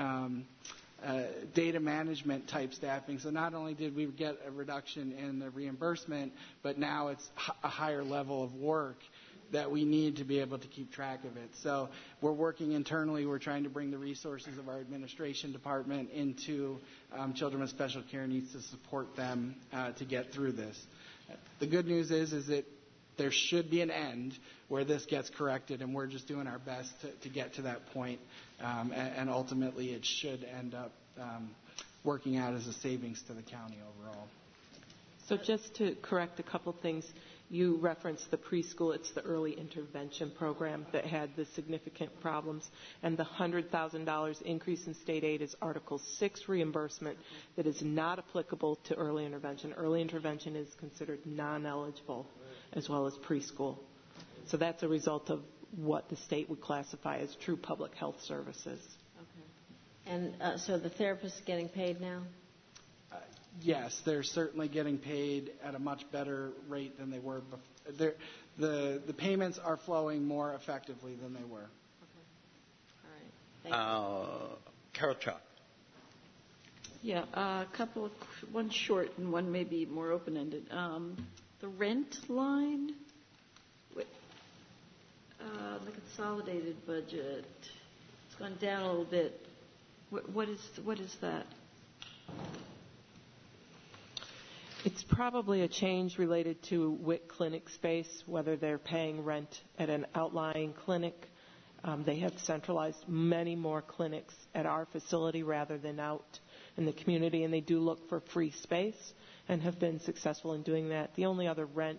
management type staffing. So not only did we get a reduction in the reimbursement, but now it's a higher level of work that we need to be able to keep track of it. So we're working internally. We're trying to bring the resources of our administration department into children with special care needs to support them to get through this. The good news is that there should be an end where this gets corrected, and we're just doing our best to get to that point. And ultimately, it should end up working out as a savings to the county overall. So just to correct a couple things, you referenced the preschool. It's the early intervention program that had the significant problems. And the $100,000 increase in state aid is Article 6 reimbursement that is not applicable to early intervention. Early intervention is considered non-eligible, as well as preschool. So that's a result of what the state would classify as true public health services. Okay. And so the therapists are getting paid now? Yes, they're certainly getting paid at a much better rate than they were before. The payments are flowing more effectively than they were. Okay. All right. Thank you. Carol Chuck. Yeah, a couple of, one short and one maybe more open-ended. The rent line, the consolidated budget, it's gone down a little bit. What is that? It's probably a change related to WIC clinic space, whether they're paying rent at an outlying clinic. They have centralized many more clinics at our facility rather than out in the community, and they do look for free space and have been successful in doing that. The only other rent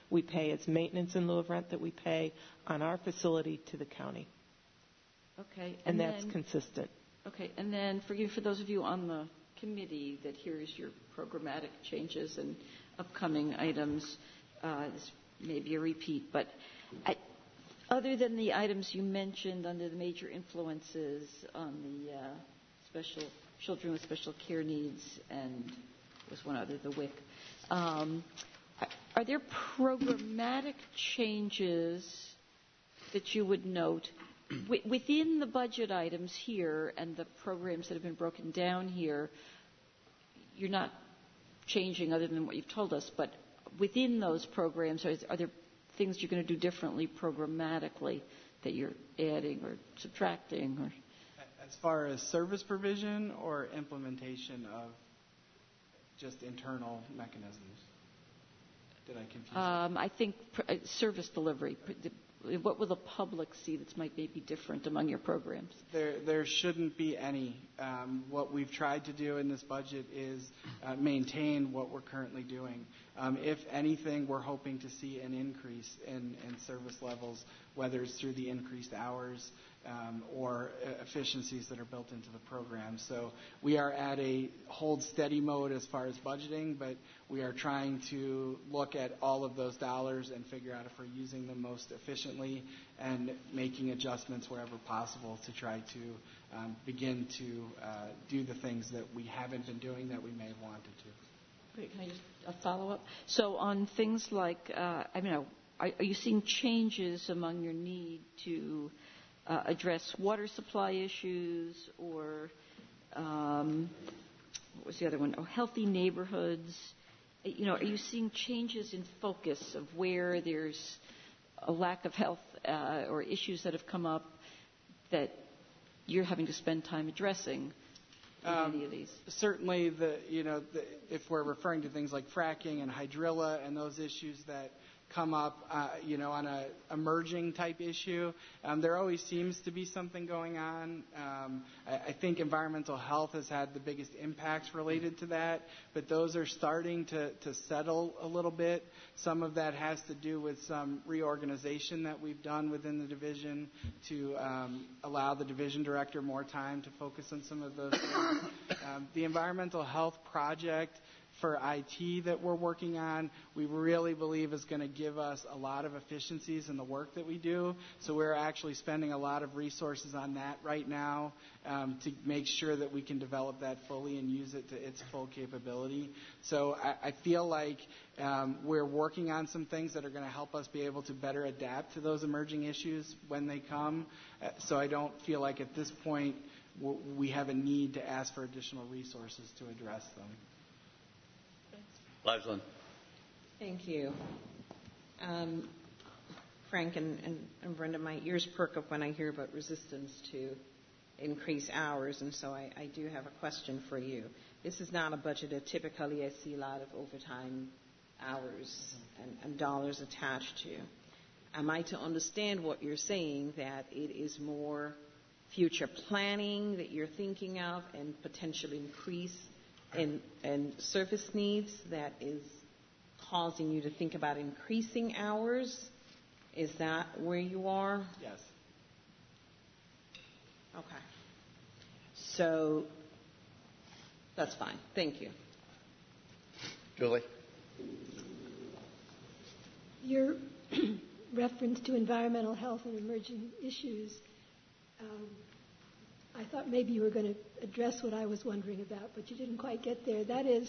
we pay as maintenance in lieu of rent that we pay on our facility to the county. Okay. And that's consistent. Okay. And then for those of you on the committee that hears your programmatic changes and upcoming items, this may be a repeat, but other than the items you mentioned under the major influences on the special children with special care needs, and there's one other, the WIC, are there programmatic changes that you would note within the budget items here and the programs that have been broken down here? You're not changing other than what you've told us, but within those programs, are there things you're going to do differently programmatically that you're adding or subtracting? Or as far as service provision or implementation of just internal mechanisms? Did I confuse you? I think service delivery. What will the public see that might be different among your programs? There shouldn't be any. What we've tried to do in this budget is maintain what we're currently doing. If anything, we're hoping to see an increase in service levels, whether it's through the increased hours or efficiencies that are built into the program. So we are at a hold steady mode as far as budgeting, but we are trying to look at all of those dollars and figure out if we're using them most efficiently and making adjustments wherever possible to try to begin to do the things that we haven't been doing that we may have wanted to. Great. Can I just a follow-up? So on things like, are you seeing changes among your need to address water supply issues, or what was the other one? Oh, healthy neighborhoods. Are you seeing changes in focus of where there's a lack of health or issues that have come up that you're having to spend time addressing? Any of these? Certainly, if we're referring to things like fracking and hydrilla and those issues that come up, on a emerging type issue, there always seems to be something going on. I think environmental health has had the biggest impacts related to that, but those are starting to settle a little bit. Some of that has to do with some reorganization that we've done within the division to allow the division director more time to focus on some of those things. The environmental health project for IT that we're working on, we really believe is going to give us a lot of efficiencies in the work that we do. So we're actually spending a lot of resources on that right now to make sure that we can develop that fully and use it to its full capability. So I feel like we're working on some things that are going to help us be able to better adapt to those emerging issues when they come. So I don't feel like at this point we have a need to ask for additional resources to address them. Liselyn. Thank you. Frank and Brenda, my ears perk up when I hear about resistance to increase hours, and so I do have a question for you. This is not a budget that typically I see a lot of overtime hours and dollars attached to. Am I to understand what you're saying, that it is more future planning that you're thinking of and potential increase in service needs that is causing you to think about increasing hours? Is that where you are? Yes. Okay. So that's fine. Thank you. Julie? Your reference to environmental health and emerging issues, I thought maybe you were going to address what I was wondering about, but you didn't quite get there. That is,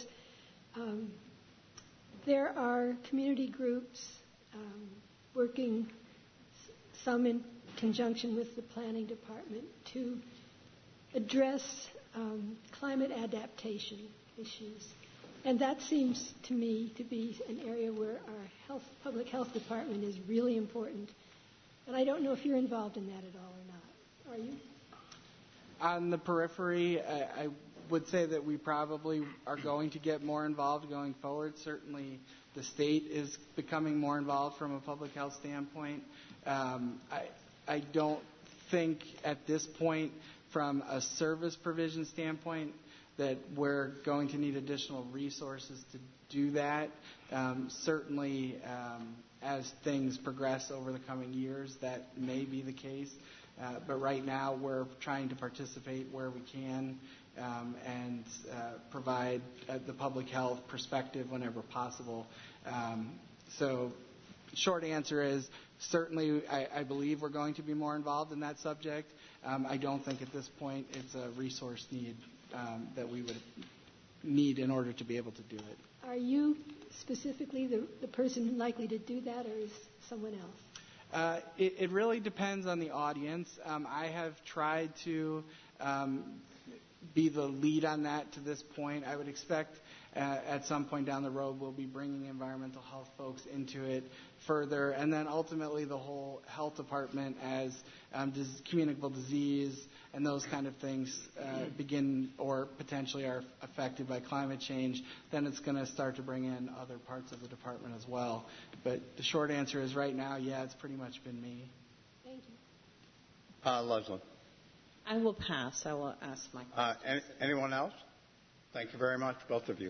there are community groups working, some in conjunction with the planning department, to address climate adaptation issues. And that seems to me to be an area where our public health department is really important. And I don't know if you're involved in that at all or not. Are you? On the periphery, I would say that we probably are going to get more involved going forward. Certainly the state is becoming more involved from a public health standpoint. I don't think at this point, from a service provision standpoint, that we're going to need additional resources to do that. Certainly as things progress over the coming years, that may be the case. But right now, we're trying to participate where we can and provide the public health perspective whenever possible. So, short answer is certainly I believe we're going to be more involved in that subject. I don't think at this point it's a resource need that we would need in order to be able to do it. Are you specifically the person likely to do that, or is someone else? It really depends on the audience. I have tried to be the lead on that to this point. I would expect at some point down the road we'll be bringing environmental health folks into it further, and then ultimately the whole health department as communicable disease and those kind of things begin or potentially are affected by climate change, then it's going to start to bring in other parts of the department as well. But the short answer is right now, yeah, it's pretty much been me. Thank you. Leslie. I will pass. I will ask my question. Anyone else? Thank you very much, both of you.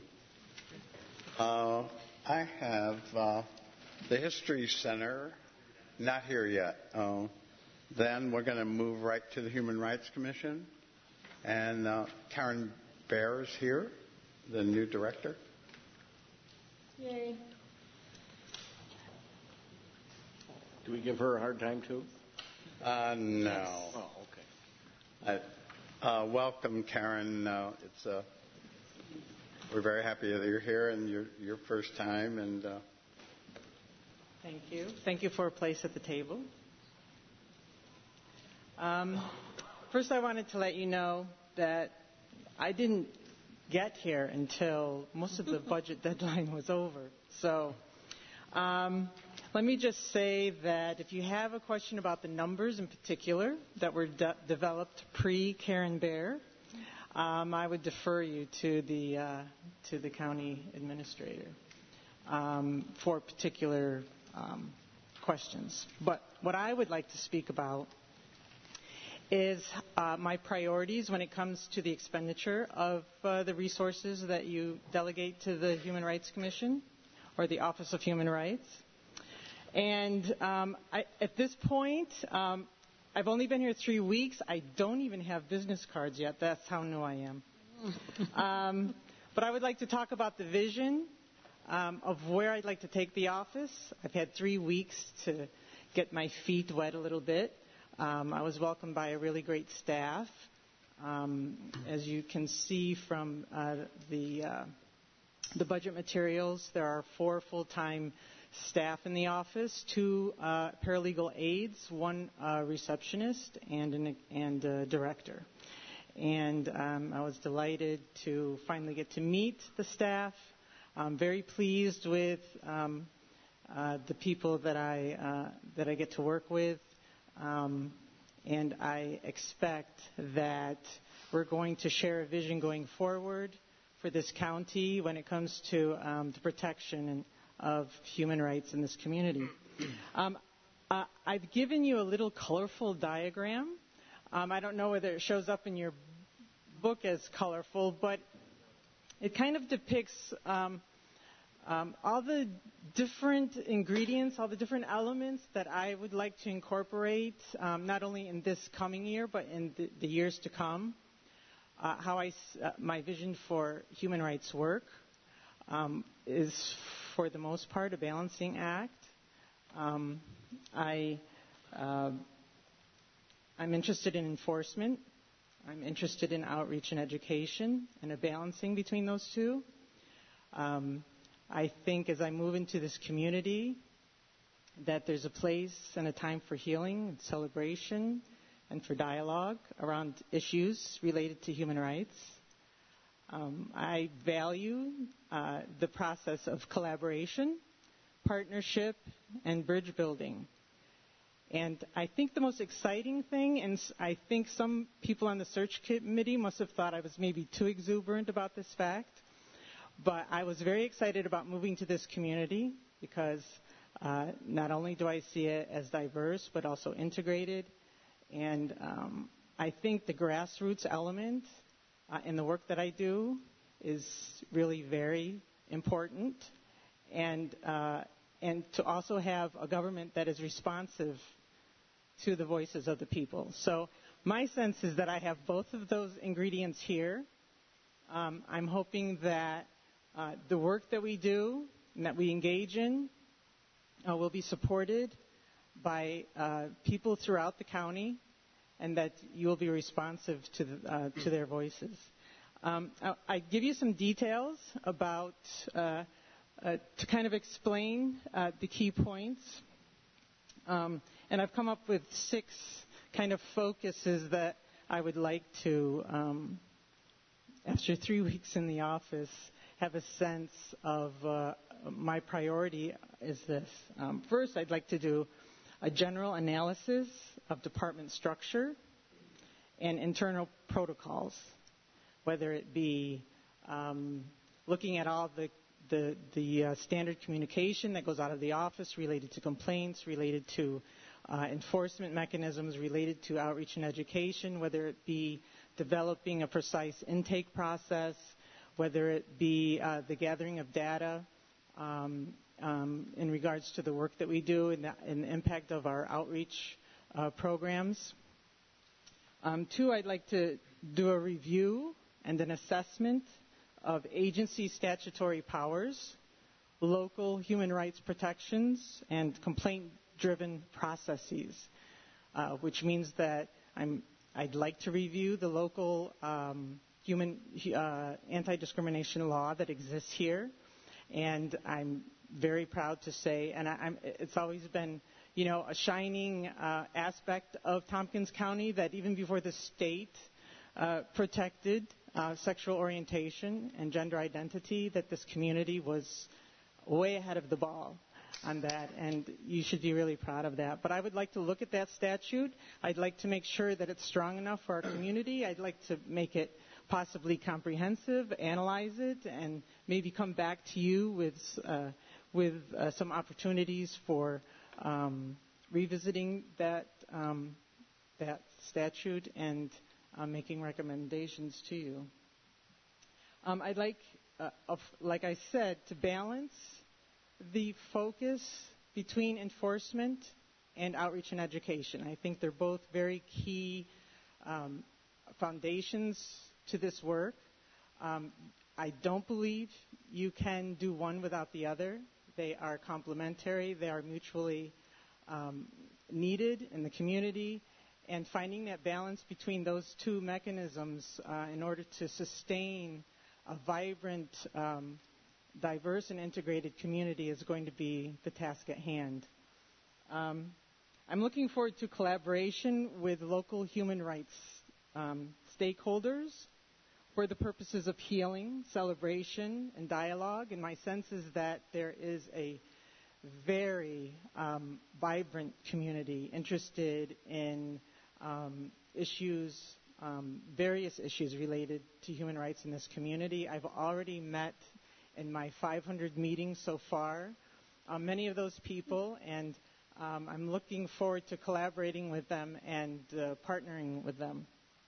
I have the History Center, not here yet. Then we're going to move right to the Human Rights Commission. And Karen Baer is here, the new director. Yay. Do we give her a hard time, too? No. Oh, okay. Welcome, Karen. We're very happy that you're here and your first time. And thank you. Thank you for a place at the table. First, I wanted to let you know that I didn't get here until most of the budget deadline was over. So let me just say that if you have a question about the numbers in particular that were developed pre-Karen Baer, I would defer you to the county administrator for particular questions. But what I would like to speak about is my priorities when it comes to the expenditure of the resources that you delegate to the Human Rights Commission or the Office of Human Rights. And at this point, I've only been here 3 weeks. I don't even have business cards yet. That's how new I am. But I would like to talk about the vision of where I'd like to take the office. I've had 3 weeks to get my feet wet a little bit. I was welcomed by a really great staff. As you can see from the budget materials, there are 4 full-time staff in the office, 2 paralegal aides, 1 receptionist, and a director. And I was delighted to finally get to meet the staff. I'm very pleased with the people that I get to work with. And I expect that we're going to share a vision going forward for this county when it comes to the protection of human rights in this community. I've given you a little colorful diagram. I don't know whether it shows up in your book as colorful, but it kind of depicts all the different ingredients, all the different elements that I would like to incorporate, not only in this coming year, but in the years to come. My vision for human rights work is, for the most part, a balancing act. I'm interested in enforcement. I'm interested in outreach and education and a balancing between those two. I think as I move into this community that there's a place and a time for healing and celebration and for dialogue around issues related to human rights. I value the process of collaboration, partnership, and bridge building. And I think the most exciting thing, and I think some people on the search committee must have thought I was maybe too exuberant about this fact, but I was very excited about moving to this community because not only do I see it as diverse, but also integrated. And I think the grassroots element in the work that I do is really very important. And and to also have a government that is responsive to the voices of the people. So my sense is that I have both of those ingredients here. I'm hoping that the work that we do and that we engage in will be supported by people throughout the county, and that you will be responsive to their voices. I give you some details about to kind of explain the key points, and I've come up with 6 kind of focuses that I would like to, after 3 weeks in the office, have a sense of my priority is this. First, I'd like to do a general analysis of department structure and internal protocols, whether it be looking at all the standard communication that goes out of the office related to complaints, related to enforcement mechanisms, related to outreach and education, whether it be developing a precise intake process, whether it be the gathering of data in regards to the work that we do and the impact of our outreach programs. 2, I'd like to do a review and an assessment of agency statutory powers, local human rights protections, and complaint-driven processes, which means that I'd like to review the local human anti-discrimination law that exists here, and I'm very proud to say, and it's always been, a shining aspect of Tompkins County that even before the state protected sexual orientation and gender identity, that this community was way ahead of the ball on that, and you should be really proud of that. But I would like to look at that statute. I'd like to make sure that it's strong enough for our community. I'd like to make it possibly comprehensive, analyze it, and maybe come back to you with some opportunities for revisiting that statute and making recommendations to you. I'd like I said, to balance the focus between enforcement and outreach and education. I think they're both very key foundations to this work. I don't believe you can do one without the other. They are complementary. They are mutually needed in the community. And finding that balance between those 2 mechanisms in order to sustain a vibrant, diverse, and integrated community is going to be the task at hand. I'm looking forward to collaboration with local human rights stakeholders for the purposes of healing, celebration, and dialogue. And my sense is that there is a very vibrant community interested in issues, various issues related to human rights in this community. I've already met in my 500 meetings so far many of those people, and I'm looking forward to collaborating with them and partnering with them.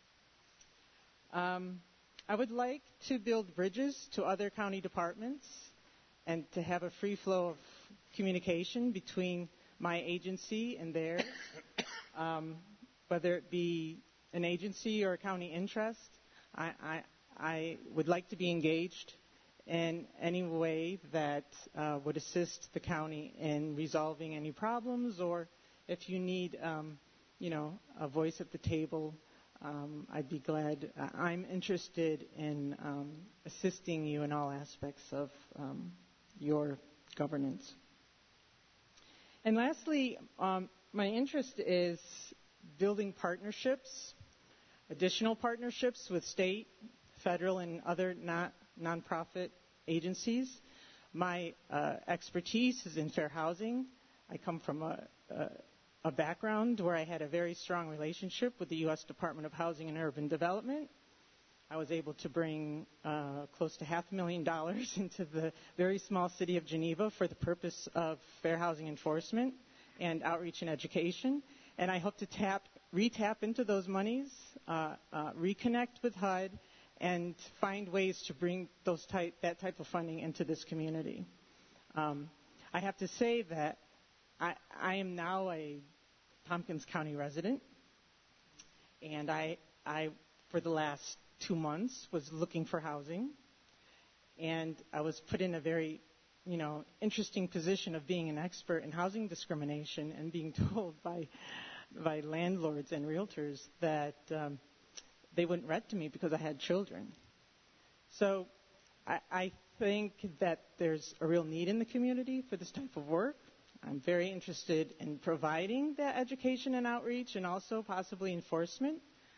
I would like to build bridges to other county departments and to have a free flow of communication between my agency and theirs, whether it be an agency or a county interest. I would like to be engaged in any way that would assist the county in resolving any problems, or if you need, a voice at the table, I'd be glad. I'm interested in assisting you in all aspects of your governance. And lastly, my interest is building partnerships, additional partnerships with state, federal, and other nonprofit agencies. My expertise is in fair housing. I come from a background where I had a very strong relationship with the U.S. Department of Housing and Urban Development. I was able to bring close to $500,000 into the very small city of Geneva for the purpose of fair housing enforcement and outreach and education. And I hope to re-tap into those monies, reconnect with HUD, and find ways to bring that type of funding into this community. I have to say that I am now a Tompkins County resident, and I for the last 2 months was looking for housing, and I was put in a very interesting position of being an expert in housing discrimination and being told by landlords and realtors that they wouldn't rent to me because I had children. So I think that there's a real need in the community for this type of work. I'm very interested in providing that education and outreach and also possibly enforcement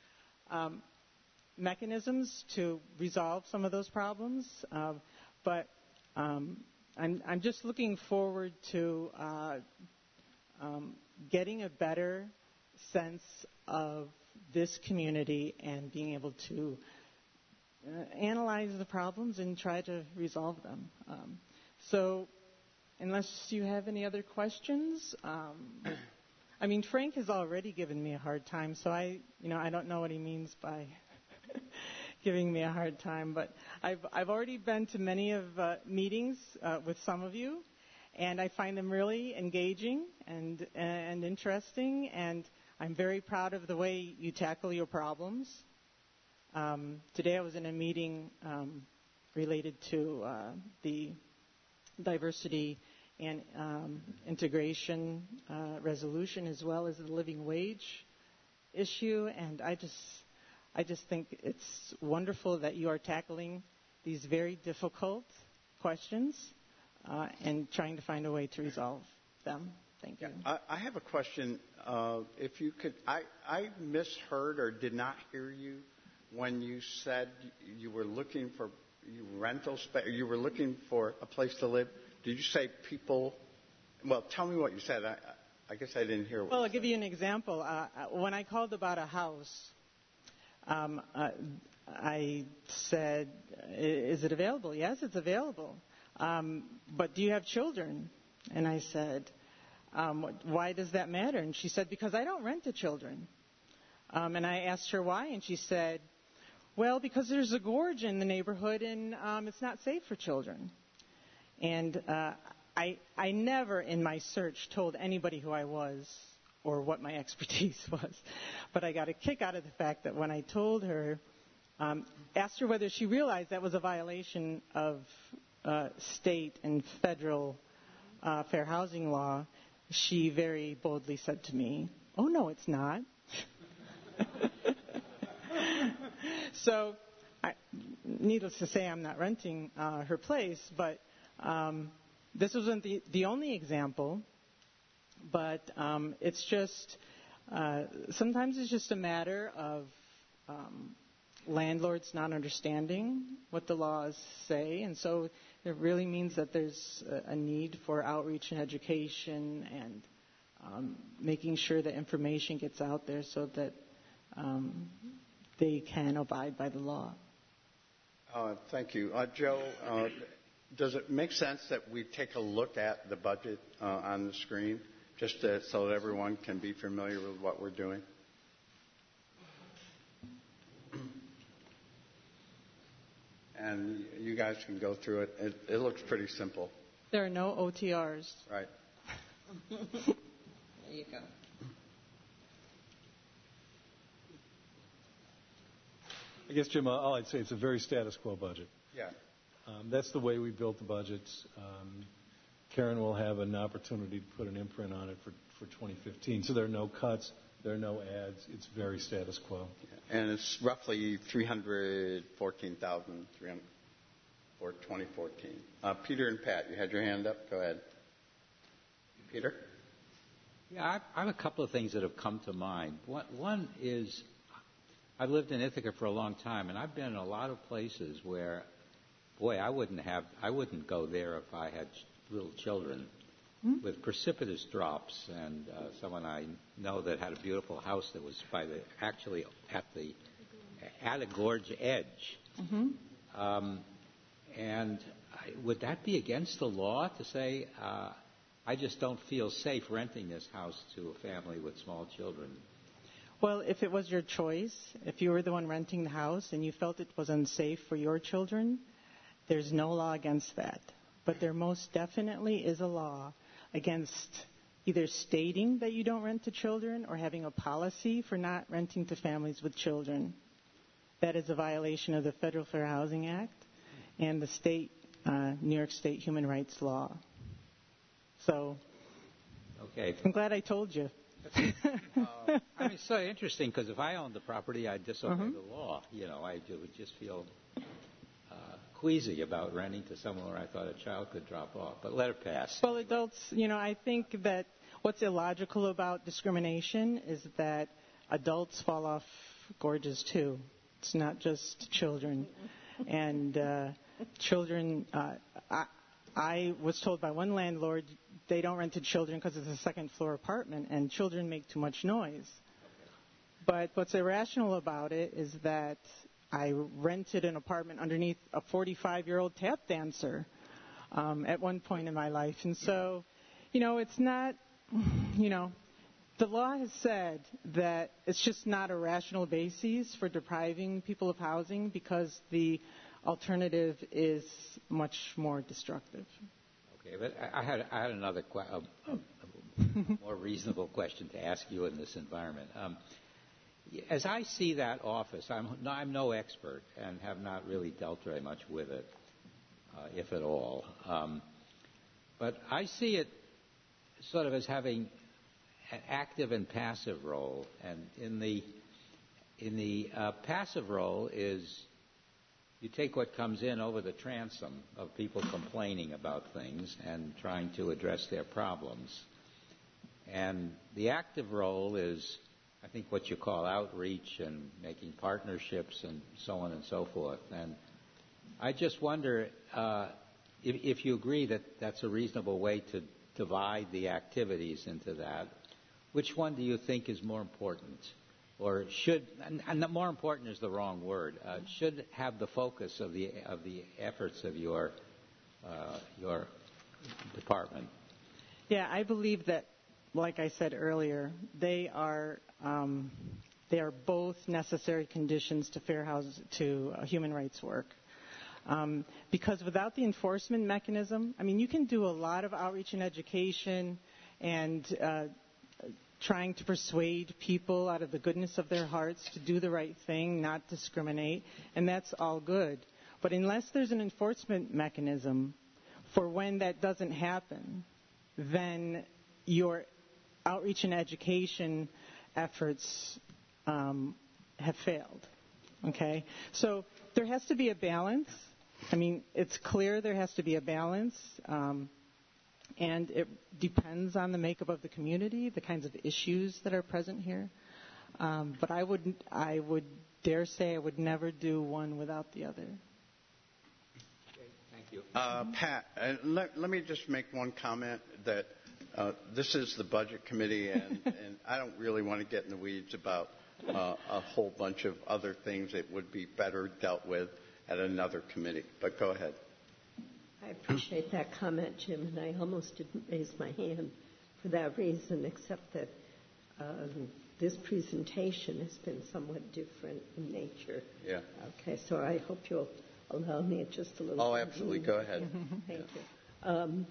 mechanisms to resolve some of those problems. But I'm just looking forward to getting a better sense of this community and being able to analyze the problems and try to resolve them. So unless you have any other questions, Frank has already given me a hard time, so I don't know what he means by giving me a hard time, but I've already been to many of meetings with some of you, and I find them really engaging and interesting, and I'm very proud of the way you tackle your problems. Today I was in a meeting related to the diversity and integration resolution, as well as the living wage issue, and I just think it's wonderful that you are tackling these very difficult questions and trying to find a way to resolve them. Thank you. I have a question. If you could, I misheard or did not hear you when you said you were looking for rental space. You were looking for a place to live. Did you say people? Well, tell me what you said. I guess I didn't hear. Well, I'll give you an example. When I called about a house, I said, "Is it available?" "Yes, it's available." "But do you have children?" And I said, "Why does that matter?" And she said, "Because I don't rent to children." And I asked her why, and she said, "Well, because there's a gorge in the neighborhood, and it's not safe for children." And I never in my search told anybody who I was or what my expertise was. But I got a kick out of the fact that when I told her, asked her whether she realized that was a violation of state and federal fair housing law, she very boldly said to me, "Oh, no, it's not." So, needless to say, I'm not renting her place, but this wasn't the only example. But it's just, sometimes it's just a matter of landlords not understanding what the laws say. And so it really means that there's a need for outreach and education and making sure that information gets out there so that they can abide by the law. Thank you. Joe, does it make sense that we take a look at the budget on the screen, just so that everyone can be familiar with what we're doing? And you guys can go through it. It looks pretty simple. There are no OTRs. Right. There you go. I guess, Jim, all I'd say it's a very status quo budget. Yeah. That's the way we built the budgets. Karen will have an opportunity to put an imprint on it for 2015. So there are no cuts, there are no ads. It's very status quo. And it's roughly $314,000 for 2014. Peter and Pat, you had your hand up. Go ahead. Peter? Yeah, I have a couple of things that have come to mind. One is, I've lived in Ithaca for a long time, and I've been in a lot of places where, boy, I wouldn't go there if I had little children, with precipitous drops. And someone I know that had a beautiful house that was actually at a gorge edge. Mm-hmm. And would that be against the law to say, I just don't feel safe renting this house to a family with small children? Well, if it was your choice, if you were the one renting the house and you felt it was unsafe for your children, there's no law against that. but there most definitely is a law against either stating that you don't rent to children or having a policy for not renting to families with children. That is a violation of the Federal Fair Housing Act and the New York State human rights law. So, okay. I'm glad I told you. It's so interesting because if I owned the property, I'd disobey the law. I would just feel queasy about renting to someone where I thought a child could drop off. But let it pass. Well, adults, I think that what's illogical about discrimination is that adults fall off gorges too. It's not just children. And children, I was told by one landlord they don't rent to children because it's a second-floor apartment and children make too much noise. But what's irrational about it is that I rented an apartment underneath a 45-year-old tap dancer at one point in my life. And so, it's not, the law has said that it's just not a rational basis for depriving people of housing because the alternative is much more destructive. Okay, but I had another more reasonable question to ask you in this environment. As I see that office, I'm no expert and have not really dealt very much with it, if at all. But I see it sort of as having an active and passive role. And in the passive role is you take what comes in over the transom of people complaining about things and trying to address their problems. And the active role is, I think, what you call outreach and making partnerships and so on and so forth. And I just wonder if you agree that that's a reasonable way to divide the activities into that. Which one do you think is more important? Or should, and more important is the wrong word, should have the focus of the efforts of your department? Yeah, I believe that, like I said earlier, they are both necessary conditions to to human rights work. Because without the enforcement mechanism, you can do a lot of outreach and education and trying to persuade people out of the goodness of their hearts to do the right thing, not discriminate, and that's all good. But unless there's an enforcement mechanism for when that doesn't happen, then your outreach and education efforts have failed. Okay? So there has to be a balance. It's clear there has to be a balance. And it depends on the makeup of the community, the kinds of issues that are present here. But I would dare say I would never do one without the other. Okay, thank you. Pat, let me just make one comment that this is the Budget Committee, and I don't really want to get in the weeds about a whole bunch of other things that would be better dealt with at another committee. But go ahead. I appreciate that comment, Jim, and I almost didn't raise my hand for that reason, except that this presentation has been somewhat different in nature. Yeah. Okay, so I hope you'll allow me just a little. Oh, absolutely. Go ahead. Thank you.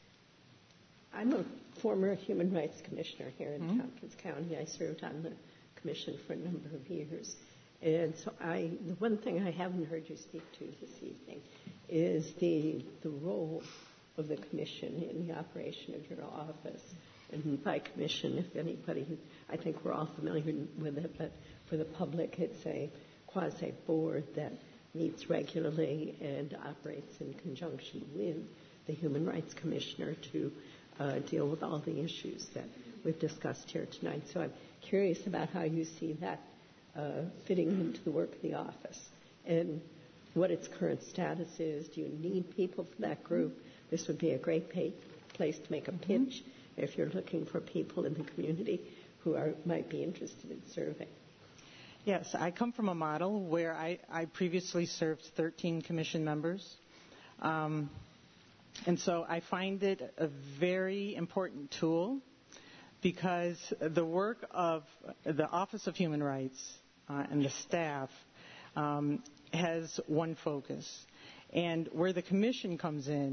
I'm a former Human Rights Commissioner here in Tompkins County. I served on the commission for a number of years. And so the one thing I haven't heard you speak to this evening is the role of the commission in the operation of your office. And by commission, if anybody, I think we're all familiar with it, but for the public, it's a quasi-board that meets regularly and operates in conjunction with the Human Rights Commissioner to deal with all the issues that we've discussed here tonight. So I'm curious about how you see that fitting into the work of the office and what its current status is. Do you need people for that group? This would be a great place to make a pitch if you're looking for people in the community who might be interested in serving. Yes, I come from a model where I previously served 13 commission members. And so I find it a very important tool because the work of the Office of Human Rights and the staff has one focus. And where the commission comes in,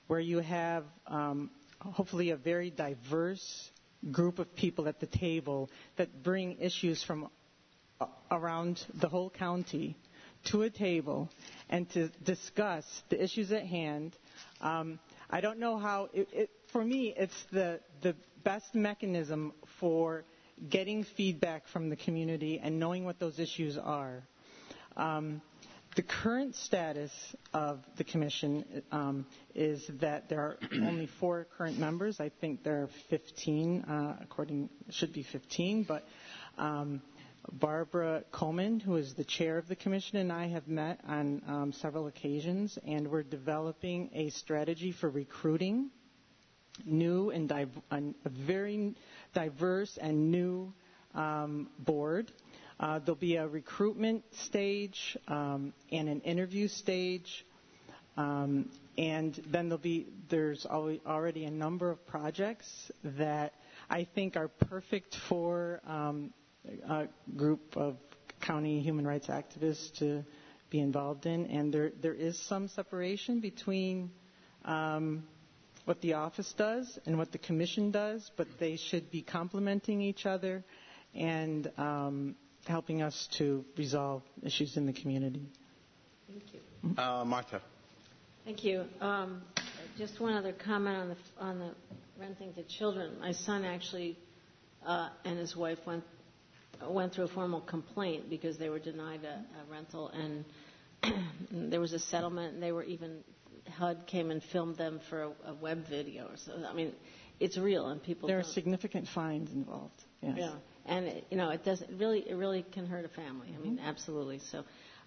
where you have hopefully a very diverse group of people at the table that bring issues from around the whole county to a table and to discuss the issues at hand. I don't know how, for me, it's the best mechanism for getting feedback from the community and knowing what those issues are. The current status of the commission is that there are only 4 current members. I think there are 15, should be 15, but Barbara Coleman, who is the chair of the commission, and I have met on several occasions, and we're developing a strategy for recruiting new and a very diverse and new board. There'll be a recruitment stage and an interview stage, and then there's already a number of projects that I think are perfect for a group of county human rights activists to be involved in. And there is some separation between what the office does and what the commission does, but they should be complementing each other and helping us to resolve issues in the community. Thank you. Martha. Thank you. Just one other comment on the renting to children. My son actually and his wife went through a formal complaint because they were denied a rental, and there was a settlement, and they were even HUD came and filmed them for a web video. So I mean, it's real, and people. There are significant fines involved. Yes. Yeah, and it doesn't it really can hurt a family. I mean, absolutely. So,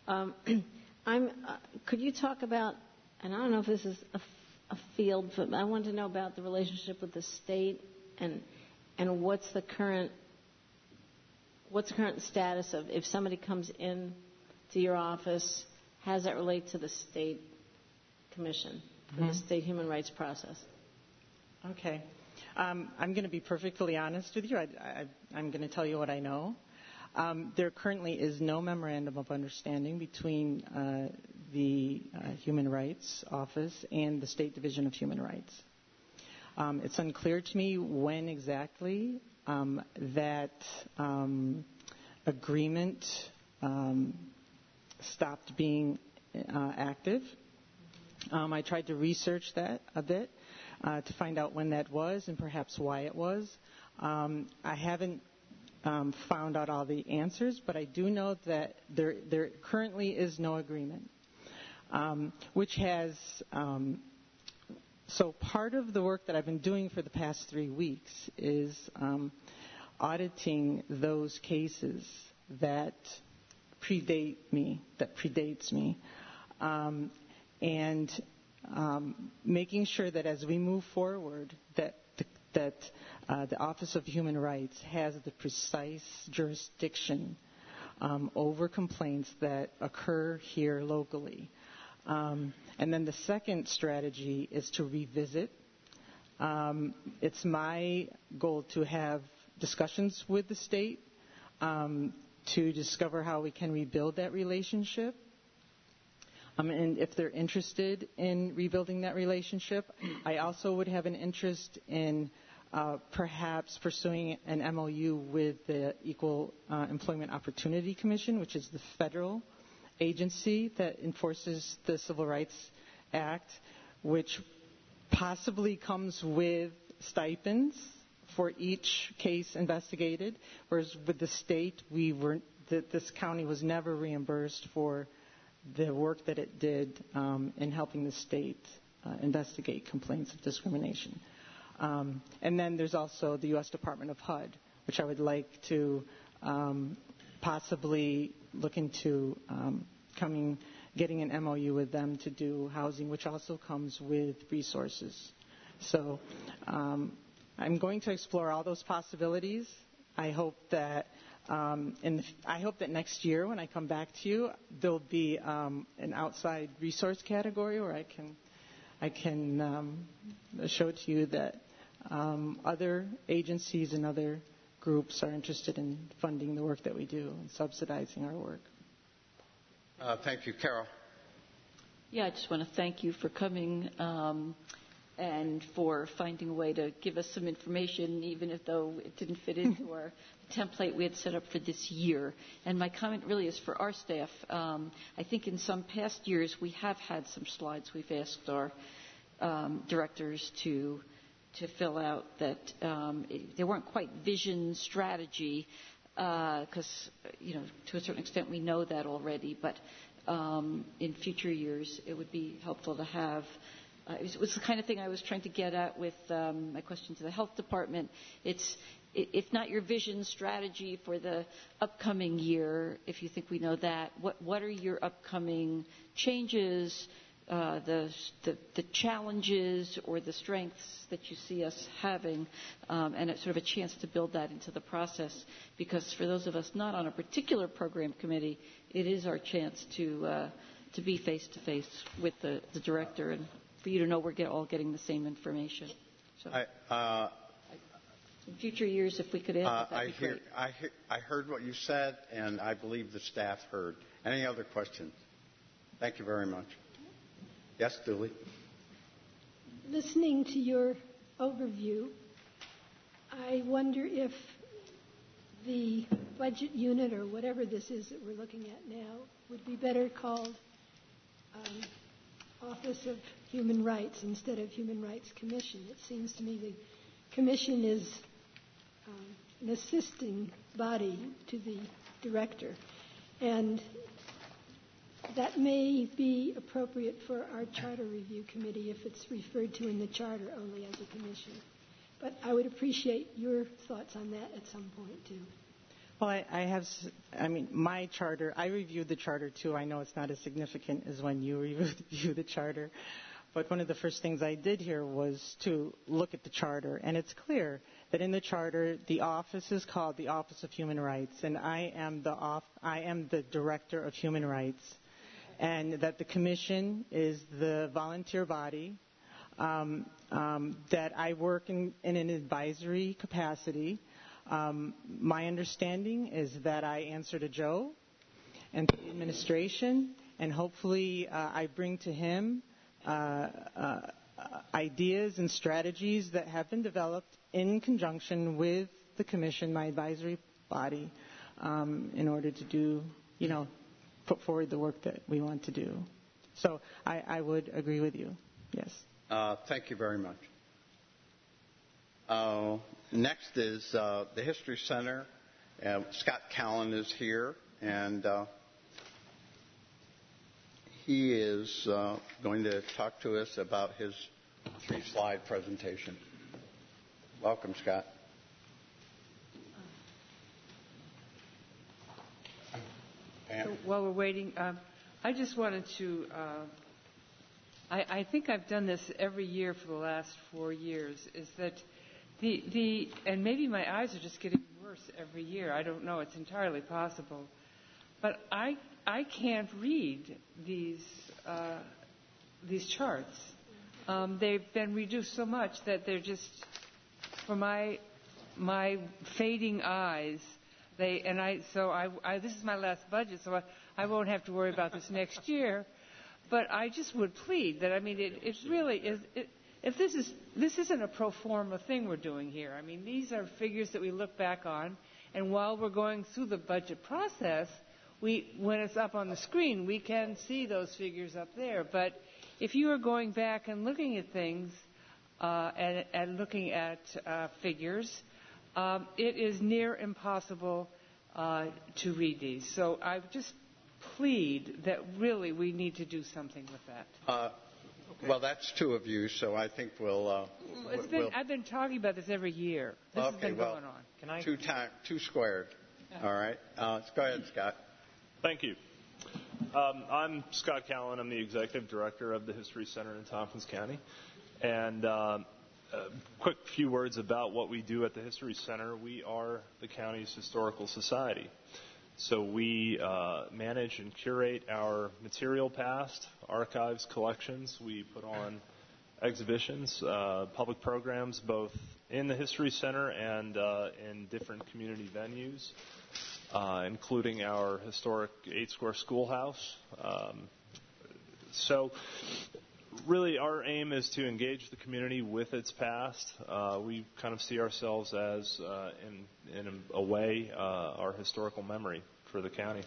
could you talk about? And I don't know if this is a field, but I wanted to know about the relationship with the state and what's the current status of if somebody comes in to your office, how does that relate to the state commission, the state human rights process? Okay. I'm going to be perfectly honest with you. I'm going to tell you what I know. There currently is no memorandum of understanding between the Human Rights Office and the State Division of Human Rights. It's unclear to me when exactly that agreement stopped being active. I tried to research that a bit to find out when that was and perhaps why it was. I haven't found out all the answers, but I do know that there currently is no agreement, which has... So part of the work that I've been doing for the past 3 weeks is auditing those cases that predates me, and making sure that as we move forward, that the Office of Human Rights has the precise jurisdiction over complaints that occur here locally. And then the second strategy is to revisit. It's my goal to have discussions with the state to discover how we can rebuild that relationship. And if they're interested in rebuilding that relationship, I also would have an interest in perhaps pursuing an MOU with the Equal Employment Opportunity Commission, which is the federal agency that enforces the Civil Rights Act, which possibly comes with stipends for each case investigated, whereas with the state, this county was never reimbursed for the work that it did in helping the state investigate complaints of discrimination. And then there's also the U.S. Department of HUD, which I would like to possibly look into getting an MOU with them to do housing, which also comes with resources. So I'm going to explore all those possibilities. I hope that next year when I come back to you, there'll be an outside resource category where I can show to you that other agencies and other groups are interested in funding the work that we do and subsidizing our work. Thank you. Carol. Yeah, I just want to thank you for coming and for finding a way to give us some information, even if though it didn't fit into our template we had set up for this year. And my comment really is for our staff. I think in some past years we have had some slides we've asked our directors to fill out that they weren't quite vision strategy, because to a certain extent we know that already, but in future years it would be helpful to have. It was the kind of thing I was trying to get at with my question to the health department. It's, if not your vision strategy for the upcoming year, if you think we know that, what are your upcoming changes, the challenges or the strengths that you see us having, and it's sort of a chance to build that into the process, because for those of us not on a particular program committee, it is our chance to be face to face with the director and for you to know we're all getting the same information. So, in future years, if we could add that, that'd be great. I heard what you said, and I believe the staff heard. Any other questions? Thank you very much. Yes, Julie? Listening to your overview, I wonder if the budget unit or whatever this is that we're looking at now would be better called Office of Human Rights instead of Human Rights Commission. It seems to me the commission is an assisting body to the director, and that may be appropriate for our charter review committee if it's referred to in the charter only as a commission. But I would appreciate your thoughts on that at some point too. Well, my charter, I reviewed the charter too. I know it's not as significant as when you review the charter. But one of the first things I did here was to look at the charter. And it's clear that in the charter, the office is called the Office of Human Rights. And I am the Director of Human Rights. And that the commission is the volunteer body, that I work in an advisory capacity. My understanding is that I answer to Joe and to the administration, and hopefully I bring to him ideas and strategies that have been developed in conjunction with the commission, my advisory body, in order to do, put forward the work that we want to do. So I would agree with you, yes. Thank you very much. Next is the History Center. Scott Callan is here, and he is going to talk to us about his 3-slide presentation. Welcome, Scott. So while we're waiting, I just wanted to, I think I've done this every year for the last 4 years, is that and maybe my eyes are just getting worse every year. I don't know. It's entirely possible. But I can't read these charts. They've been reduced so much that they're just, for my fading eyes, this is my last budget, so I won't have to worry about this next year. But I just would plead that, it really is. If this isn't a pro forma thing we're doing here. These are figures that we look back on, and while we're going through the budget process, when it's up on the screen, we can see those figures up there. But if you are going back and looking at things and looking at figures, it is near impossible to read these. So I just plead that really we need to do something with that. Okay. Well, that's 2 of you, so I think we'll. I've been talking about this every year. This has been going on. Can I? 2 squared. All right. Go ahead, Scott. Thank you. I'm Scott Callan. I'm the executive director of the History Center in Tompkins County. And quick few words about what we do at the History Center. We are the county's historical society. So we manage and curate our material past, archives, collections. We put on exhibitions, public programs, both in the History Center and in different community venues, including our historic 8 Square Schoolhouse. So really our aim is to engage the community with its past. We kind of see ourselves as, in a way, our historical memory for the county.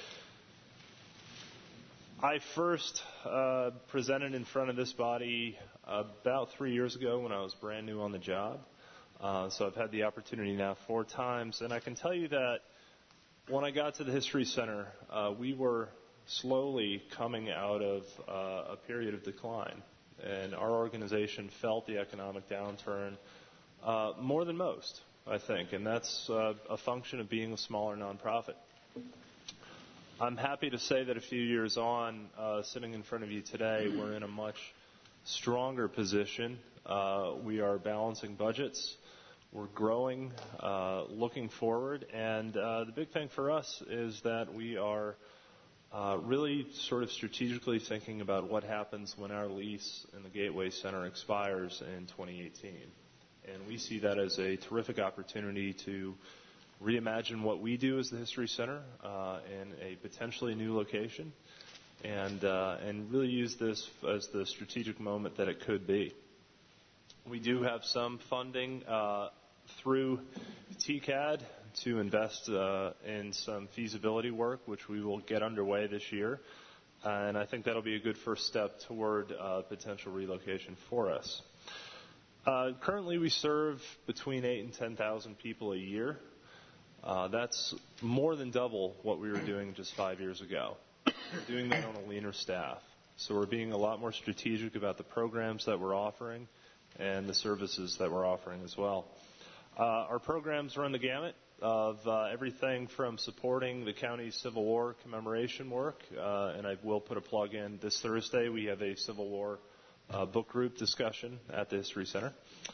I first presented in front of this body about 3 years ago when I was brand new on the job. So I've had the opportunity now 4 times. And I can tell you that when I got to the History Center, we were slowly coming out of a period of decline. And our organization felt the economic downturn more than most, I think. And that's a function of being a smaller nonprofit. I'm happy to say that a few years on, sitting in front of you today, we're in a much stronger position. We are balancing budgets. We're growing, looking forward. And the big thing for us is that we are really sort of strategically thinking about what happens when our lease in the Gateway Center expires in 2018. And we see that as a terrific opportunity to reimagine what we do as the History Center in a potentially new location, and really use this as the strategic moment that it could be. We do have some funding through TCAD to invest in some feasibility work, which we will get underway this year, and I think that'll be a good first step toward potential relocation for us. Currently, we serve between 8,000 and 10,000 people a year. That's more than double what we were doing just 5 years ago. We're doing that on a leaner staff. So we're being a lot more strategic about the programs that we're offering and the services that we're offering as well. Our programs run the gamut of everything from supporting the county's Civil War commemoration work, and I will put a plug in. This Thursday we have a Civil War book group discussion at the History Center.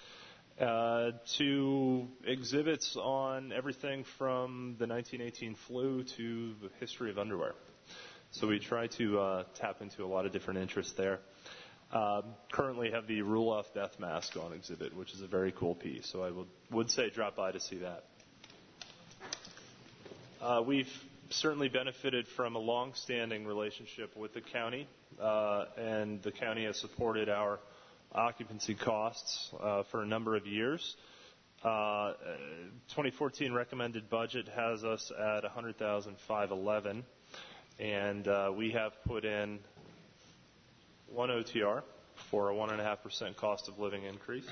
To exhibits on everything from the 1918 flu to the history of underwear. So we try to tap into a lot of different interests there. Currently have the Ruloff death mask on exhibit, which is a very cool piece. So I would say drop by to see that. We've certainly benefited from a long-standing relationship with the county, and the county has supported our occupancy costs for a number of years. 2014 recommended budget has us at $100,511, and we have put in one OTR for a 1.5% cost of living increase.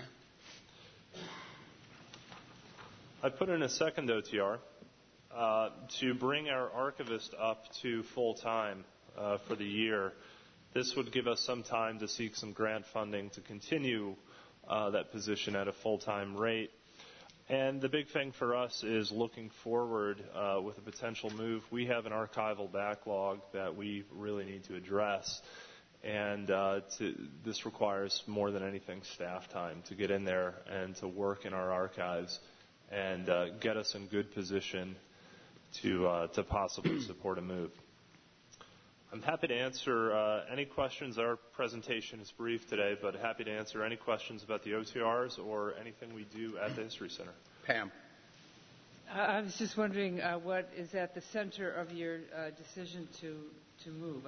I put in a second OTR to bring our archivist up to full time for the year. This would give us some time to seek some grant funding to continue that position at a full-time rate. And the big thing for us is looking forward with a potential move. We have an archival backlog that we really need to address. And this requires more than anything staff time to get in there and to work in our archives and get us in good position to possibly support a move. I'm happy to answer any questions. Our presentation is brief today, but happy to answer any questions about the OTRs or anything we do at the History Center. Pam. I was just wondering what is at the center of your decision to move?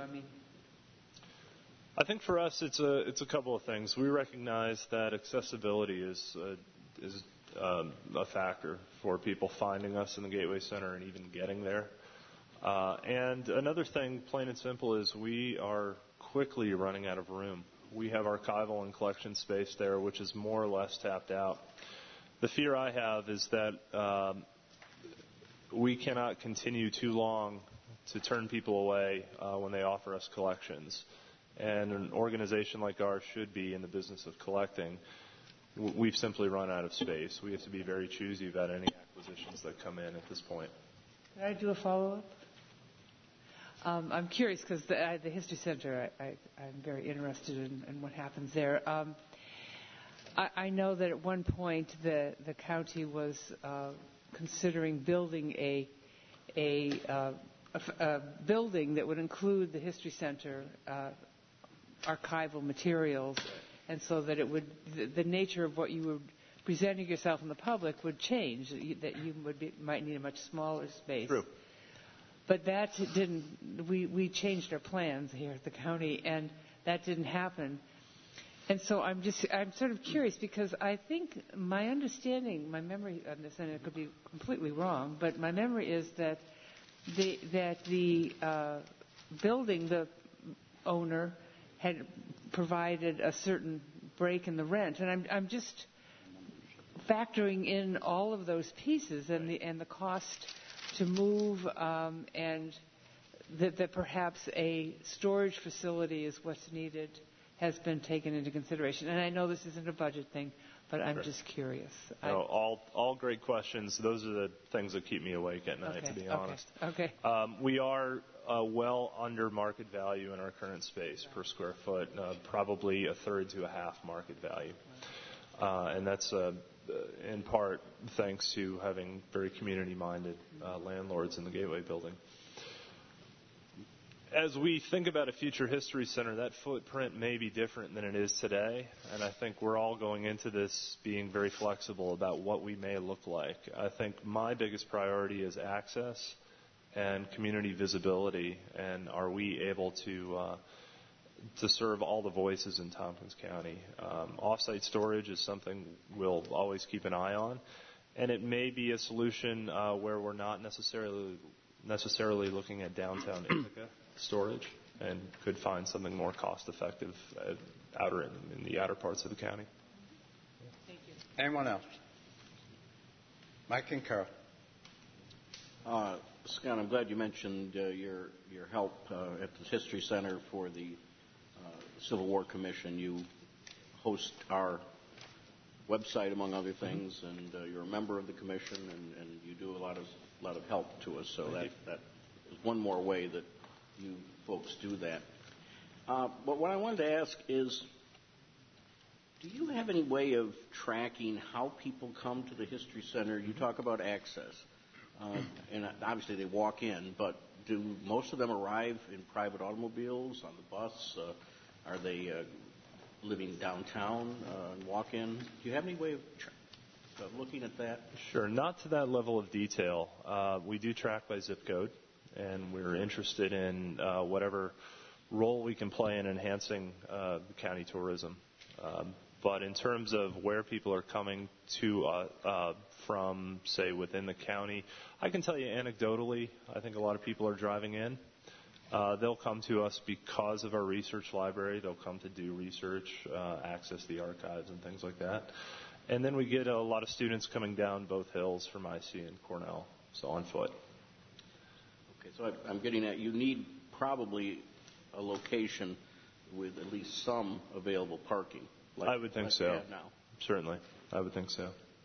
I think for us it's a couple of things. We recognize that accessibility is a factor for people finding us in the Gateway Center and even getting there. And another thing, plain and simple, is we are quickly running out of room. We have archival and collection space there, which is more or less tapped out. The fear I have is that we cannot continue too long to turn people away when they offer us collections. And an organization like ours should be in the business of collecting. We've simply run out of space. We have to be very choosy about any acquisitions that come in at this point. Can I do a follow-up? I'm curious because the History Center, I'm very interested in what happens there. I know that at one point the county was considering building a building that would include the History Center archival materials, and so that it would the nature of what you were presenting yourself in the public would change. That you might need a much smaller space. True. But that didn't. We changed our plans here at the county, and that didn't happen. And so I'm sort of curious because I think my understanding, my memory on this, and it could be completely wrong, but my memory is that the building, the owner had provided a certain break in the rent, and I'm just factoring in all of those pieces and the cost to move, and that perhaps a storage facility is what's needed, has been taken into consideration. And I know this isn't a budget thing, but I'm just curious. No, all great questions. Those are the things that keep me awake at night, to be honest. Okay. We are well under market value in our current space per square foot, probably a third to a half market value. And that's in part thanks to having very community-minded landlords in the Gateway building. As we think about a future history center, that footprint may be different than it is today, and I think we're all going into this being very flexible about what we may look like. I think my biggest priority is access and community visibility, and are we able to serve all the voices in Tompkins County. Off-site storage is something we'll always keep an eye on, and it may be a solution where we're not necessarily looking at downtown Ithaca storage, and could find something more cost-effective in the outer parts of the county. Thank you. Anyone else? Mike and Carol. Scott, I'm glad you mentioned your help at the History Center for the Civil War Commission. You host our website, among other things, and you're a member of the commission, and you do a lot of help to us. So that is one more way that you folks do that. But what I wanted to ask is, do you have any way of tracking how people come to the History Center? You talk about access, and obviously they walk in, but do most of them arrive in private automobiles, on the bus? Are they living downtown and walk in? Do you have any way of looking at that? Sure. Not to that level of detail. We do track by zip code, and we're interested in whatever role we can play in enhancing the county tourism. But in terms of where people are coming to from, say, within the county, I can tell you anecdotally, I think a lot of people are driving in. They'll come to us because of our research library. They'll come to do research, access the archives and things like that. And then we get a lot of students coming down both hills from IC and Cornell, so on foot. Okay, so I'm getting at you need probably a location with at least some available parking. I would think so. Now. Certainly. I would think so.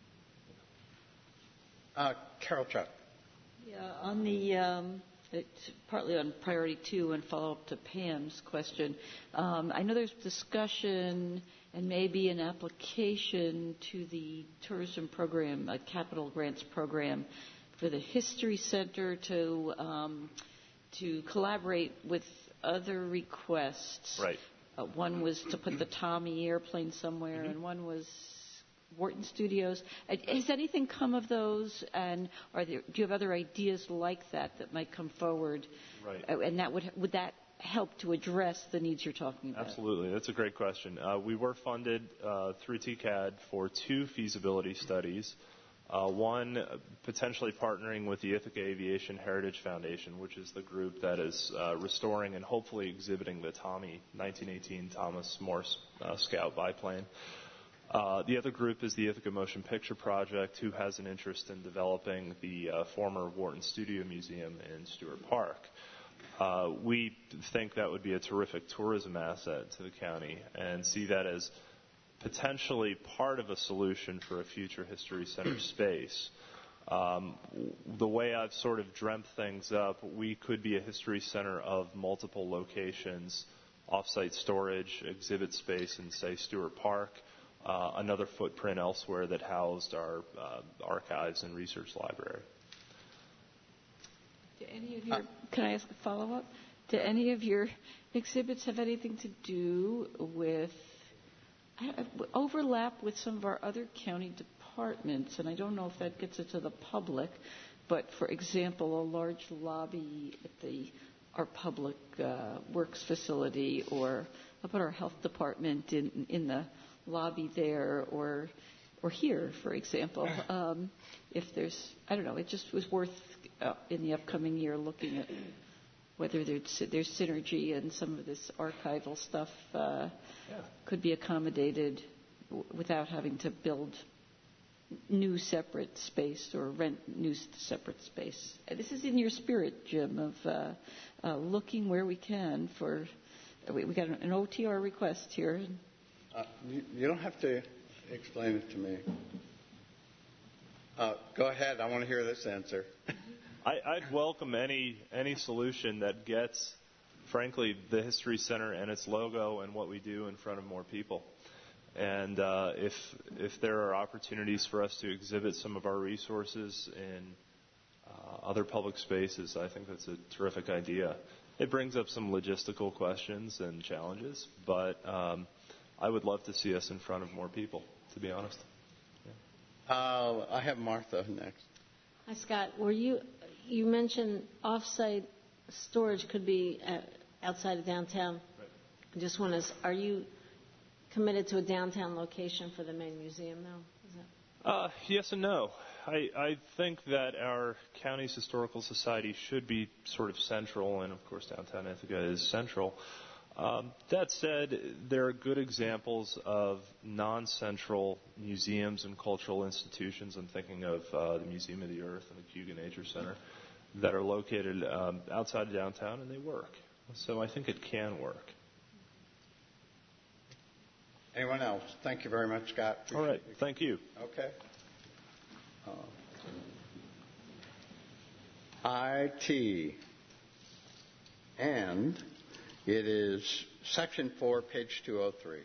Carol Chuck. Yeah, on the it's partly on priority 2 and follow up to Pam's question. I know there's discussion and maybe an application to the tourism program, a capital grants program, for the History Center to collaborate with other requests. Right. One was to put the Tommy airplane somewhere, and one was Wharton Studios. Has anything come of those? And do you have other ideas like that might come forward? Right. And that would that help to address the needs you're talking about? Absolutely. That's a great question. We were funded through TCAD for 2 feasibility studies. One, potentially partnering with the Ithaca Aviation Heritage Foundation, which is the group that is restoring and hopefully exhibiting the Tommy 1918 Thomas Morse Scout biplane. The other group is the Ithaca Motion Picture Project, who has an interest in developing the former Wharton Studio Museum in Stewart Park. We think that would be a terrific tourism asset to the county and see that as potentially part of a solution for a future History Center space. The way I've sort of dreamt things up, we could be a History Center of multiple locations, off-site storage, exhibit space in, say, Stewart Park, another footprint elsewhere that housed our archives and research library. Can I ask a follow-up? Do any of your exhibits have anything to do with overlap with some of our other county departments? And I don't know if that gets it to the public, but for example, a large lobby at our public works facility, or about our health department in the lobby there, or here, for example. If there's, I don't know, it just was worth in the upcoming year looking at whether there's synergy and some of this archival stuff could be accommodated without having to build new separate space or rent new separate space. This is in your spirit, Jim, of looking where we can for. We got an OTR request here. You don't have to explain it to me. Go ahead. I want to hear this answer. I'd welcome any solution that gets, frankly, the History Center and its logo and what we do in front of more people. And if there are opportunities for us to exhibit some of our resources in other public spaces, I think that's a terrific idea. It brings up some logistical questions and challenges, but I would love to see us in front of more people, to be honest. Yeah. I have Martha next. Hi, Scott. You mentioned off-site storage could be outside of downtown. Right. I just want to, are you committed to a downtown location for the main museum now? Yes and no. I think that our county's historical society should be sort of central, and of course downtown Ithaca is central. That said, there are good examples of non-central museums and cultural institutions. I'm thinking of the Museum of the Earth and the Cayuga Nature Center that are located outside of downtown, and they work. So I think it can work. Anyone else? Thank you very much, Scott. All right. Thank you. Okay. IT. And it is Section 4, page 203.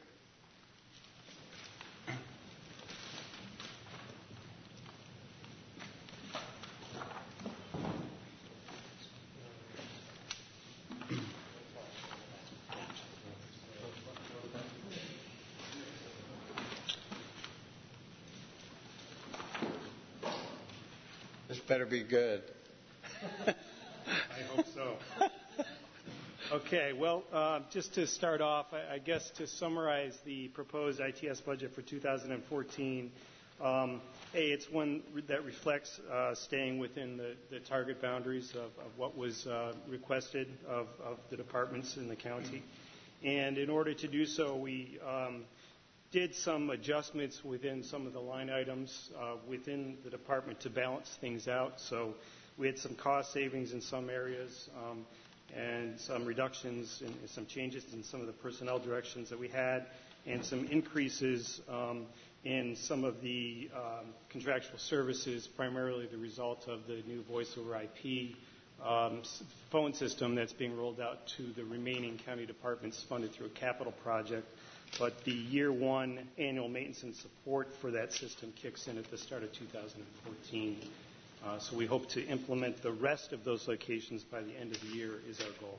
This better be good. I hope so. Okay, well, just to start off, I guess to summarize the proposed ITS budget for 2014, it's one that reflects staying within the target boundaries of what was requested of the departments in the county. And in order to do so, we did some adjustments within some of the line items within the department to balance things out. So we had some cost savings in some areas and some reductions and some changes in some of the personnel directions that we had, and some increases in some of the contractual services, primarily the result of the new voice over IP phone system that's being rolled out to the remaining county departments funded through a capital project. But the year one annual maintenance and support for that system kicks in at the start of 2014. So we hope to implement the rest of those locations by the end of the year is our goal.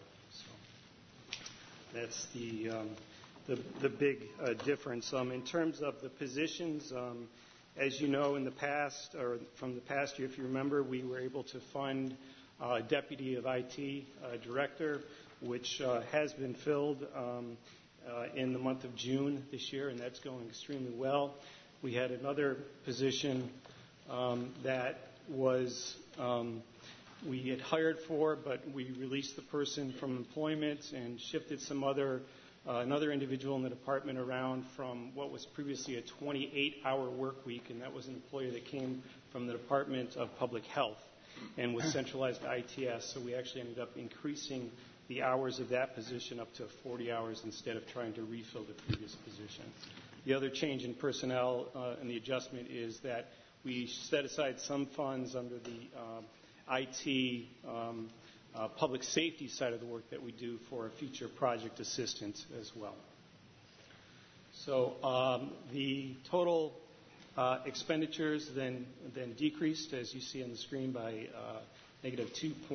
So that's the big difference. In terms of the positions, as you know, in the past, or from the past year, if you remember, we were able to fund Deputy of IT Director, which has been filled in the month of June this year, and that's going extremely well. We had another position that was we had hired for, but we released the person from employment and shifted some another individual in the department around from what was previously a 28-hour work week, and that was an employee that came from the Department of Public Health and was centralized to ITS. So we actually ended up increasing the hours of that position up to 40 hours instead of trying to refill the previous position. The other change in personnel and the adjustment is that we set aside some funds under the IT public safety side of the work that we do for a future project assistance as well. So the total expenditures then decreased, as you see on the screen, by negative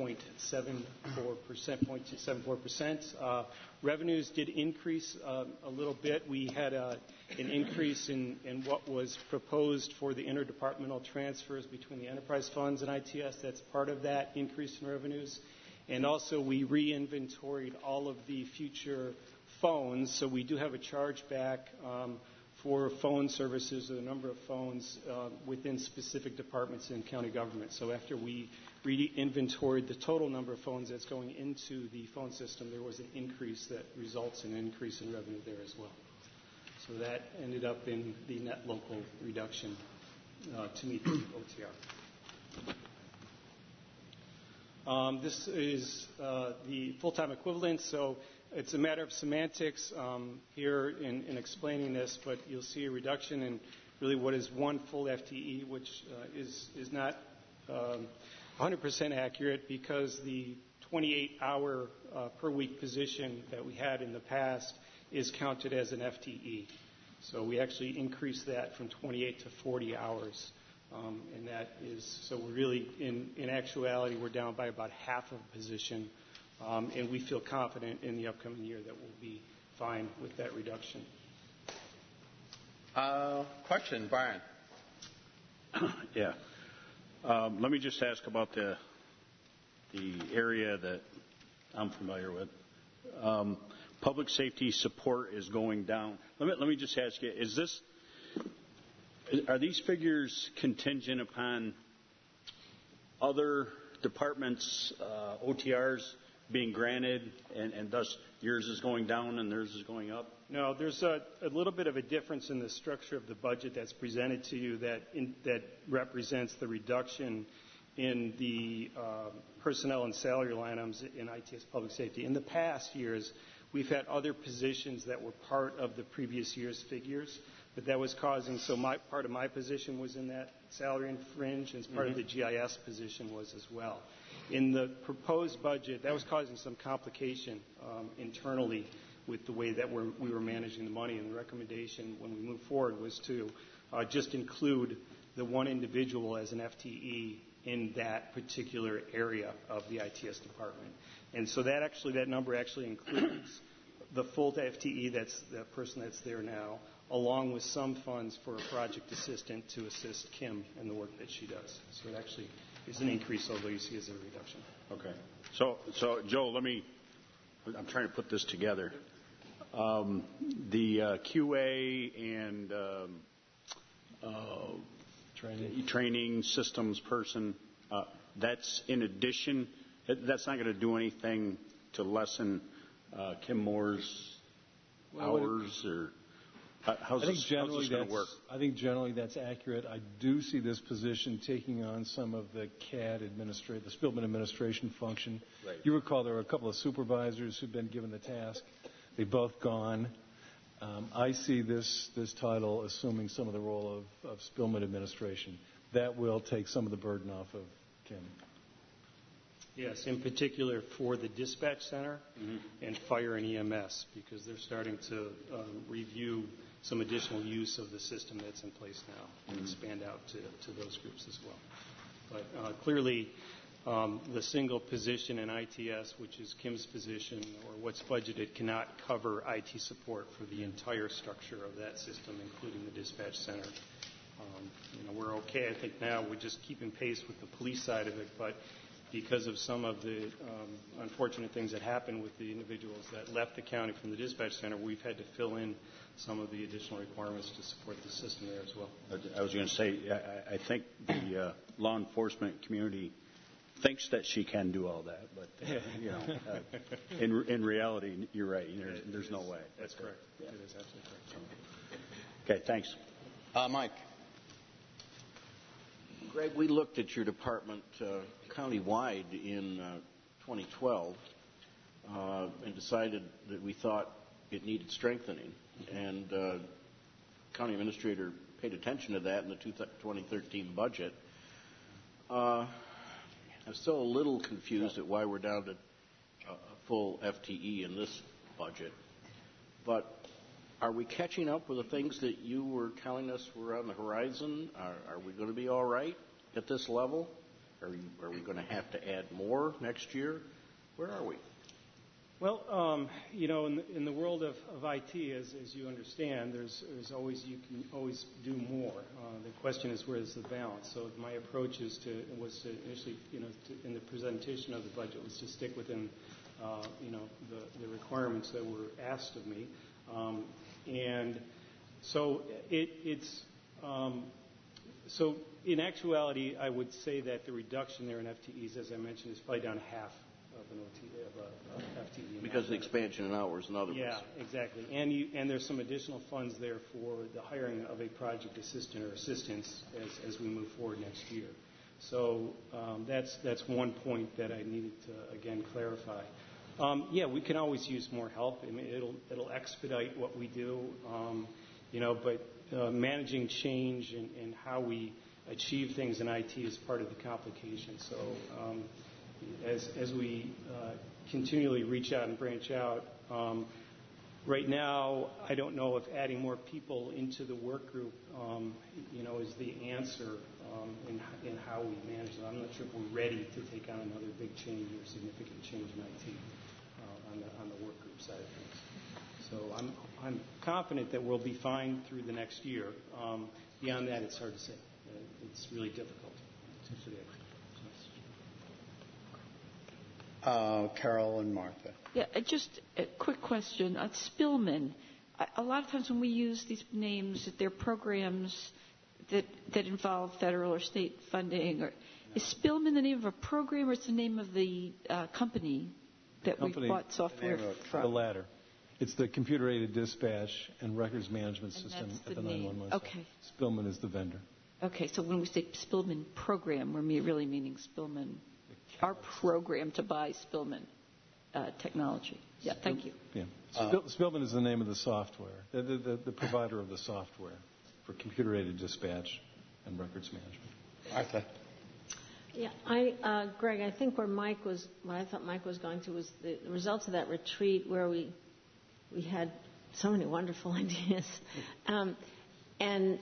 2.74%. Revenues did increase a little bit. We had an increase in what was proposed for the interdepartmental transfers between the enterprise funds and ITS. That's part of that increase in revenues. And also we re-inventoried all of the future phones. So we do have a chargeback for phone services, or the number of phones within specific departments in county government. So after we inventoried the total number of phones that's going into the phone system, there was an increase that results in an increase in revenue there as well. So that ended up in the net local reduction to meet the OTR. This is the full-time equivalent, so it's a matter of semantics here in explaining this, but you'll see a reduction in really what is one full FTE, which is not 100% accurate, because the 28-hour per week position that we had in the past is counted as an FTE. So we actually increased that from 28 to 40 hours. And that is, so we're really, in actuality, we're down by about half of a position. And we feel confident in the upcoming year that we'll be fine with that reduction. Question, Brian. Yeah. Let me just ask about the area that I'm familiar with. Public safety support is going down. Let me just ask you: are these figures contingent upon other departments' OTRs being granted, and thus yours is going down and theirs is going up? No, there's a little bit of a difference in the structure of the budget that's presented to you that represents the reduction in the personnel and salary line items in ITS Public Safety. In the past years, we've had other positions that were part of the previous year's figures, but that was causing, so part of my position was in that salary and fringe, and part of the GIS position was as well. In the proposed budget, that was causing some complication internally with the way that we were managing the money, and the recommendation when we moved forward was to just include the one individual as an FTE in that particular area of the ITS department. And so that number actually includes the full FTE, that's the person that's there now, along with some funds for a project assistant to assist Kim in the work that she does. So it actually is an increase, although you see it as a reduction. Okay. So Joe, I'm trying to put this together. The QA and training systems person, that's in addition. That's not going to do anything to lessen Kim Moore's hours, or how's this going to work? I think generally that's accurate. I do see this position taking on some of the CAD the Spillman administration function. Right. You recall there were a couple of supervisors who've been given the task. They've both gone. I see this title assuming some of the role of Spillman administration. That will take some of the burden off of Kim. Yes, in particular for the dispatch center and fire and EMS, because they're starting to review some additional use of the system that's in place now and expand out to those groups as well. But clearly, the single position in ITS, which is Kim's position, or what's budgeted, cannot cover IT support for the entire structure of that system, including the dispatch center. We're okay, I think now we're just keeping pace with the police side of it, but because of some of the unfortunate things that happened with the individuals that left the county from the dispatch center, we've had to fill in some of the additional requirements to support the system there as well. I was going to say, I think the law enforcement community thinks that she can do all that, but in reality, you're right. There's no way. That's correct. Yeah. It is absolutely correct. Okay, thanks. Mike. Greg, we looked at your department countywide in 2012 and decided that we thought it needed strengthening. And county administrator paid attention to that in the 2013 budget. I'm still a little confused at why we're down to a full FTE in this budget. But are we catching up with the things that you were telling us were on the horizon? Are we going to be all right at this level? Are we going to have to add more next year? Where are we? Well, in the world of IT, as you understand, there's always, you can always do more. The question is, where's the balance? So my approach was to initially, in the presentation of the budget, was to stick within the requirements that were asked of me. And so so in actuality, I would say that the reduction there in FTEs, as I mentioned, is probably down half of an FTE. Because of the expansion in hours and other ways. Yeah, exactly. And there's some additional funds there for the hiring of a project assistant or assistants as we move forward next year. So that's one point that I needed to, again, clarify. We can always use more help. I mean, it'll expedite what we do, but managing change and how we achieve things in IT is part of the complication. So as we continually reach out and branch out, right now I don't know if adding more people into the work group, is the answer in how we manage it. I'm not sure if we're ready to take on another big change or significant change in IT on the work group side of things. So I'm confident that we'll be fine through the next year. Beyond that, it's hard to say. It's really difficult to predict. Carol and Martha. Yeah, just a quick question. Spillman, a lot of times when we use these names, they're programs that involve federal or state funding. Is Spillman the name of a program, or it's the name of the company that we bought software from? The latter. It's the computer-aided dispatch and records management system at the 911 site. Okay. Spillman is the vendor. Okay, so when we say Spillman program, we're really meaning Spillman, our program to buy Spillman technology. Yeah, thank you. Yeah. Spillman is the name of the software, the provider of the software for computer-aided dispatch and records management. Martha. Yeah, Greg, I think what I thought Mike was going to was the results of that retreat where we had so many wonderful ideas. And,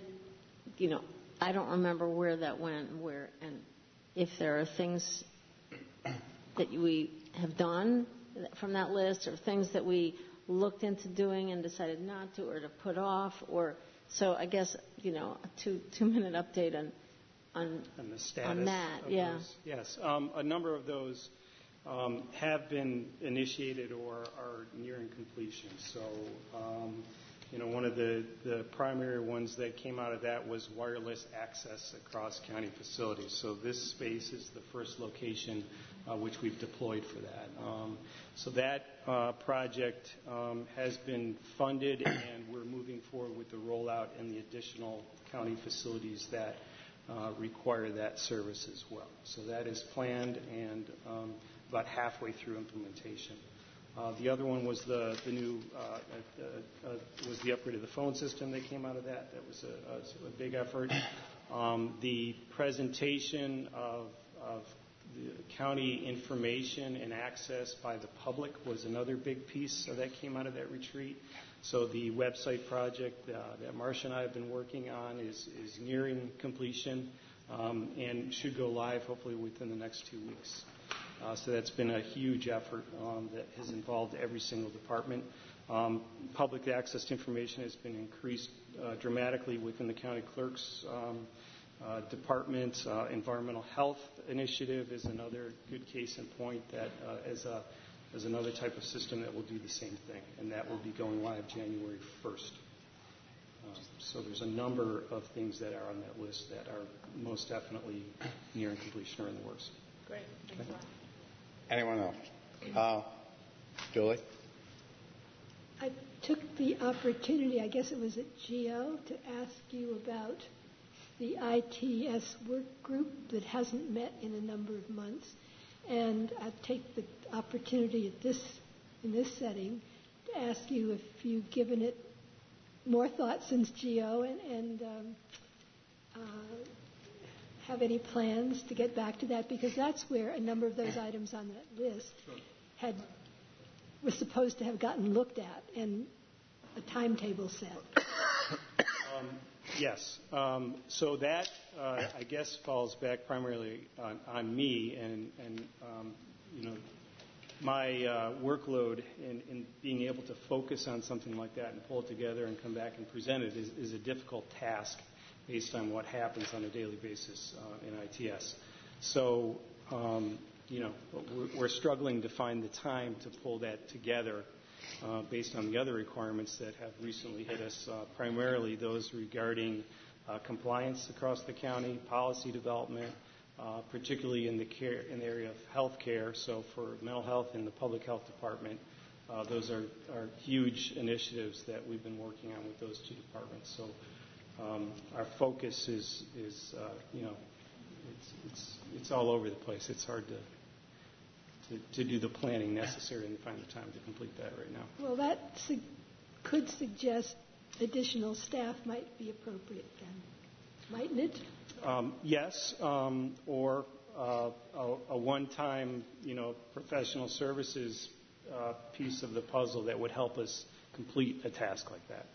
I don't remember where that went, and if there are things that we have done from that list or things that we looked into doing and decided not to or to put off, so I guess, a two-minute update on the status on that. Of those. Yes. A number of those have been initiated or are nearing completion. So, one of the primary ones that came out of that was wireless access across county facilities. So this space is the first location which we've deployed for that. So that project has been funded, and we're moving forward with the rollout and the additional county facilities that require that service as well. So that is planned and about halfway through implementation. The other one was the new was the upgrade of the phone system that came out of that. That was a big effort. The presentation of the county information and access by the public was another big piece that came out of that retreat. So the website project that Marcia and I have been working on is nearing completion and should go live hopefully within the next 2 weeks. So that's been a huge effort that has involved every single department. Public access to information has been increased dramatically within the county clerk's department. Environmental health initiative is another good case in point that is another type of system that will do the same thing, and that will be going live January 1st. So there's a number of things that are on that list that are most definitely nearing completion or in the works. Great. Thanks a lot. Anyone else? Julie? I took the opportunity, I guess it was at GEO, to ask you about the ITS work group that hasn't met in a number of months. And I take the opportunity in this setting to ask you if you've given it more thought since GEO and have any plans to get back to that, because that's where a number of those items on that list was supposed to have gotten looked at and a timetable set. Yes. So that, I guess, falls back primarily on me and my workload in being able to focus on something like that and pull it together and come back and present it is a difficult task based on what happens on a daily basis in ITS. So we're struggling to find the time to pull that together based on the other requirements that have recently hit us, primarily those regarding compliance across the county, policy development, particularly in the area of health care. So for mental health in the public health department, those are huge initiatives that we've been working on with those two departments. So our focus is it's all over the place. It's hard to do the planning necessary and find the time to complete that right now. Well, that could suggest additional staff might be appropriate then, mightn't it? Yes, or a one-time, professional services piece of the puzzle that would help us complete a task like that.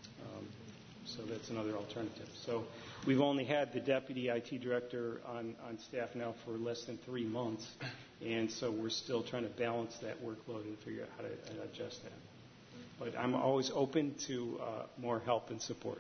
So that's another alternative. So we've only had the deputy IT director on staff now for less than 3 months, and so we're still trying to balance that workload and figure out how to adjust that. But I'm always open to more help and support.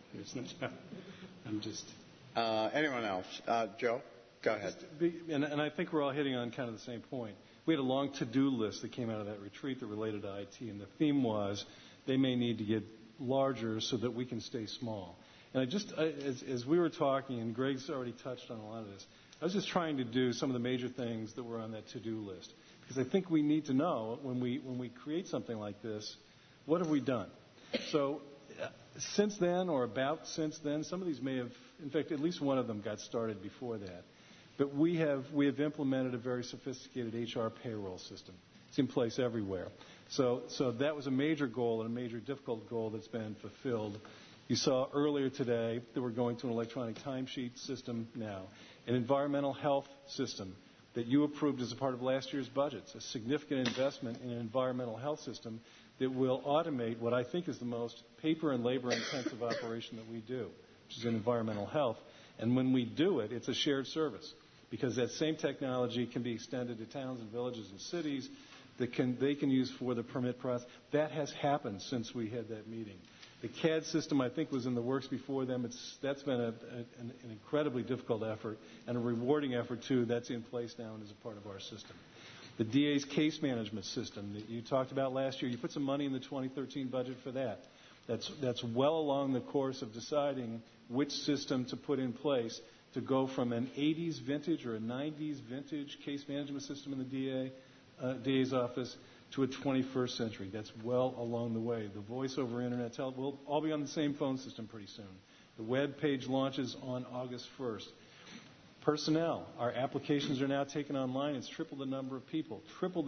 I'm just... anyone else? Joe, go ahead. And I think we're all hitting on kind of the same point. We had a long to-do list that came out of that retreat that related to IT, and the theme was they may need to get larger so that we can stay small. And as we were talking, and Greg's already touched on a lot of this, I was just trying to do some of the major things that were on that to-do list. Because I think we need to know when we create something like this, what have we done? So since then, or about since then, some of these may have, in fact, at least one of them got started before that. But we have implemented a very sophisticated HR payroll system. It's in place everywhere. So that was a major goal and a major difficult goal that's been fulfilled. You saw earlier today that we're going to an electronic timesheet system now, an environmental health system that you approved as a part of last year's budgets, a significant investment in an environmental health system that will automate what I think is the most paper and labor-intensive operation that we do, which is in environmental health. And when we do it, it's a shared service because that same technology can be extended to towns and villages and cities that they can use for the permit process. That has happened since we had that meeting. The CAD system, I think, was in the works before them. That's been an incredibly difficult effort and a rewarding effort, too. That's in place now and is a part of our system. The DA's case management system that you talked about last year, you put some money in the 2013 budget for that. That's well along the course of deciding which system to put in place to go from an 80s vintage or a 90s vintage case management system in the DA's office to a 21st century. That's well along the way. The voice over internet, we'll all be on the same phone system pretty soon. The web page launches on August 1st. Personnel, our applications are now taken online. It's triple the number of people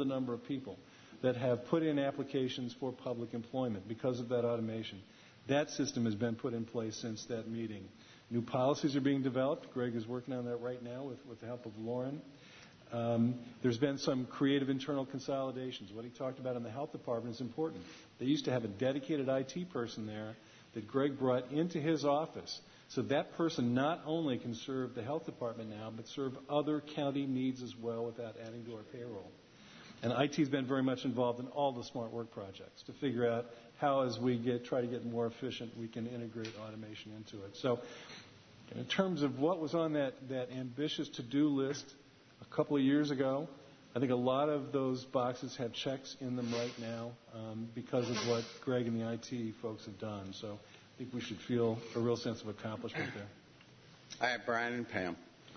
that have put in applications for public employment because of that automation. That system has been put in place since that meeting. New policies are being developed. Greg is working on that right now with the help of Lauren. There's been some creative internal consolidations. What he talked about in the health department is important. They used to have a dedicated IT person there that Greg brought into his office. So that person not only can serve the health department now, but serve other county needs as well without adding to our payroll. And IT has been very much involved in all the smart work projects to figure out how, as we try to get more efficient, we can integrate automation into it. So in terms of what was on that ambitious to-do list a couple of years ago, I think a lot of those boxes have checks in them right now because of what Greg and the IT folks have done. So I think we should feel a real sense of accomplishment there. I have Brian and Pam.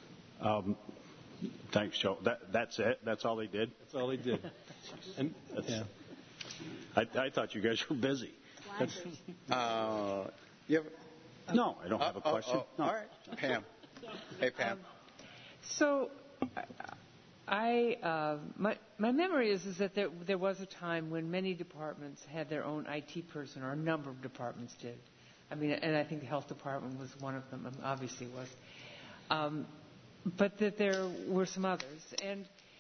Thanks, Joe. That's it? That's all they did? That's all they did. And, yeah. I thought you guys were busy. No, I don't have a question. No. All right. Pam. Hey, Pam. So my memory is that there was a time when many departments had their own IT person, or a number of departments did. I mean, and I think the health department was one of them, obviously was. But that there were some others. And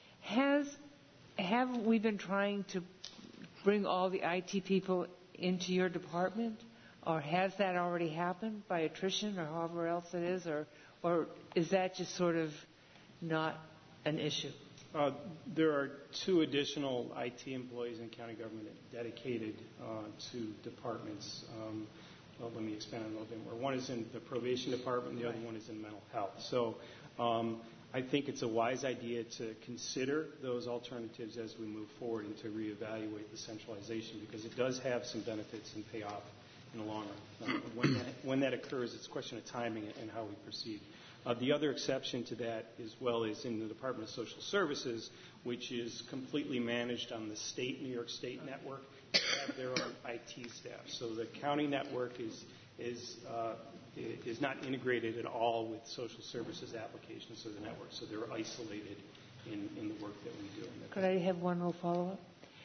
have we been trying to bring all the IT people into your department? Or has that already happened by attrition or however else it is? Or is that just sort of not an issue? There are 2 additional IT employees in county government dedicated to departments. Well, let me expand on a little bit more. One is in the probation department, the other one is in mental health. So I think it's a wise idea to consider those alternatives as we move forward and to reevaluate the centralization, because it does have some benefits and payoff in the long run. When that occurs, it's a question of timing and how we proceed. The other exception to that as well is in the Department of Social Services, which is completely managed on the New York State network. They have their own IT staff. So the county network is not integrated at all with social services applications of the network. So they're isolated in the work that we do. Could I have one more follow-up?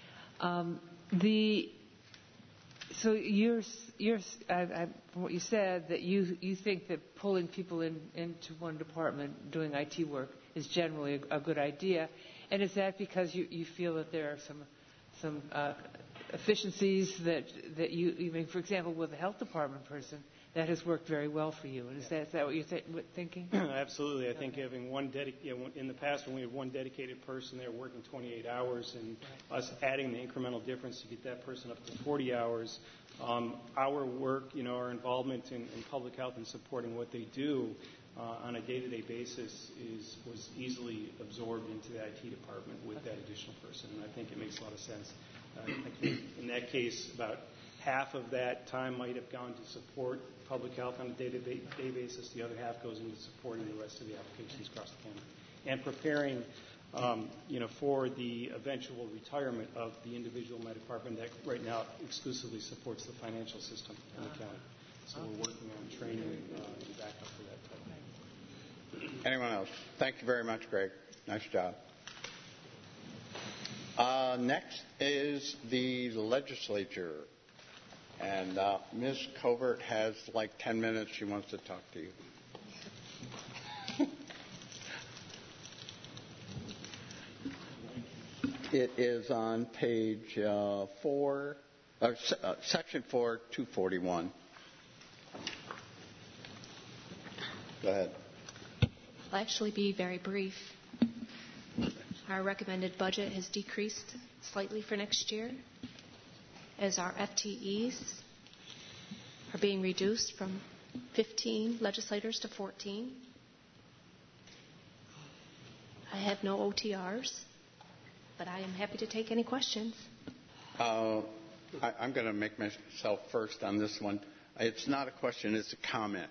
So from what you said, that you think that pulling people into one department doing IT work is generally a good idea, and is that because you feel that there are some efficiencies that you mean, for example, with the health department person, that has worked very well for you? And is that what you're thinking? Absolutely. I think having in the past when we had one dedicated person there working 28 hours and us adding the incremental difference to get that person up to 40 hours, our work, our involvement in public health and supporting what they do on a day-to-day basis was easily absorbed into the IT department with that additional person. And I think it makes a lot of sense. I think in that case, about half of that time might have gone to support public health on a day-to-day basis. The other half goes into supporting the rest of the applications across the county and preparing, for the eventual retirement of the individual in my department that right now exclusively supports the financial system in the county. So we're working on training and backup for that type. Anyone else? Thank you very much, Greg. Nice job. Next is the legislature. And Ms. Covert has like 10 minutes. She wants to talk to you. It is on page 4, section 4, 241. Go ahead. I'll actually be very brief. Our recommended budget has decreased slightly for next year, as our FTEs are being reduced from 15 legislators to 14. I have no OTRs, but I am happy to take any questions. I'm going to make myself first on this one. It's not a question, it's a comment.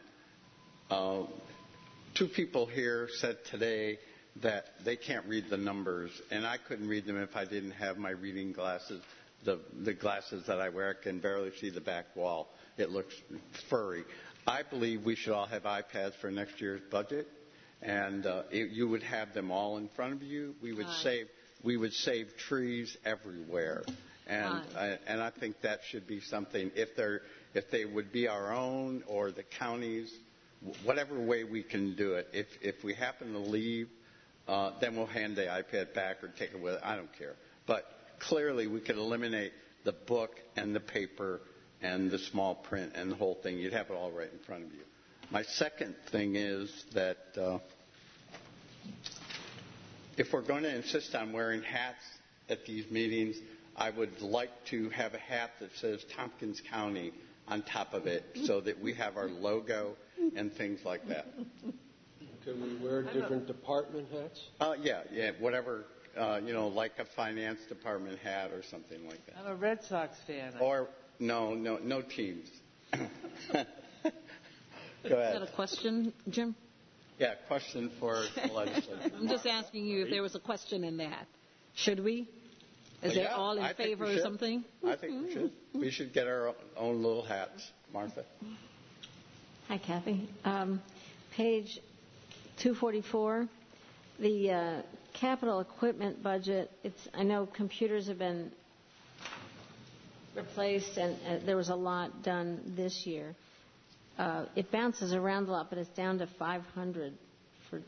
Two people here said today that they can't read the numbers, and I couldn't read them if I didn't have my reading glasses. The glasses that I wear can barely see the back wall. It looks furry. I believe we should all have iPads for next year's budget, and you would have them all in front of you. We would save trees everywhere, and I think that should be something. If they would be our own or the counties, whatever way we can do it. If we happen to leave, then we'll hand the iPad back or take it with it. I don't care, but clearly, we could eliminate the book and the paper and the small print and the whole thing. You'd have it all right in front of you. My second thing is that if we're going to insist on wearing hats at these meetings, I would like to have a hat that says Tompkins County on top of it so that we have our logo and things like that. Can we wear different department hats? Yeah, whatever. Like a finance department hat or something like that. I'm a Red Sox fan. Or no teams. Go ahead. Is that a question, Jim? Yeah, question for the legislature. I'm just asking you if there was a question in that. Should we? Is it all in favor or something? I think we should. We should get our own little hats. Martha? Hi, Kathy. Page 244, the capital equipment budget, I know computers have been replaced and there was a lot done this year. It bounces around a lot, but it's down to 500 for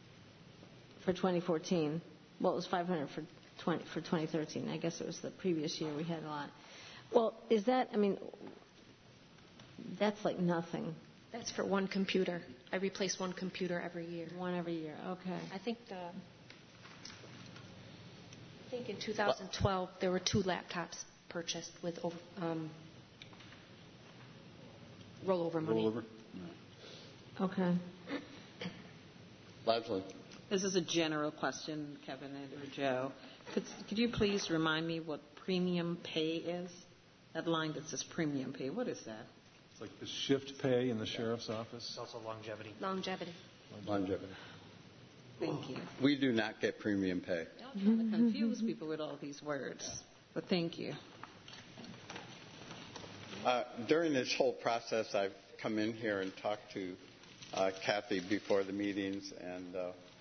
2014. Well, it was 500 for 2013. I guess it was the previous year we had a lot. Well, that's like nothing. That's for one computer. I replace one computer every year. One every year, okay. I think in 2012 there were 2 laptops purchased with rollover money. Rollover. Okay. Leslie. This is a general question, Kevin or Joe. Could you please remind me what premium pay is? That line that says premium pay, what is that? It's like the shift pay in the sheriff's office. It's also longevity. Longevity. Thank you. We do not get premium pay. I'm trying to confuse people with all these words, but thank you. During this whole process, I've come in here and talked to Kathy before the meetings, and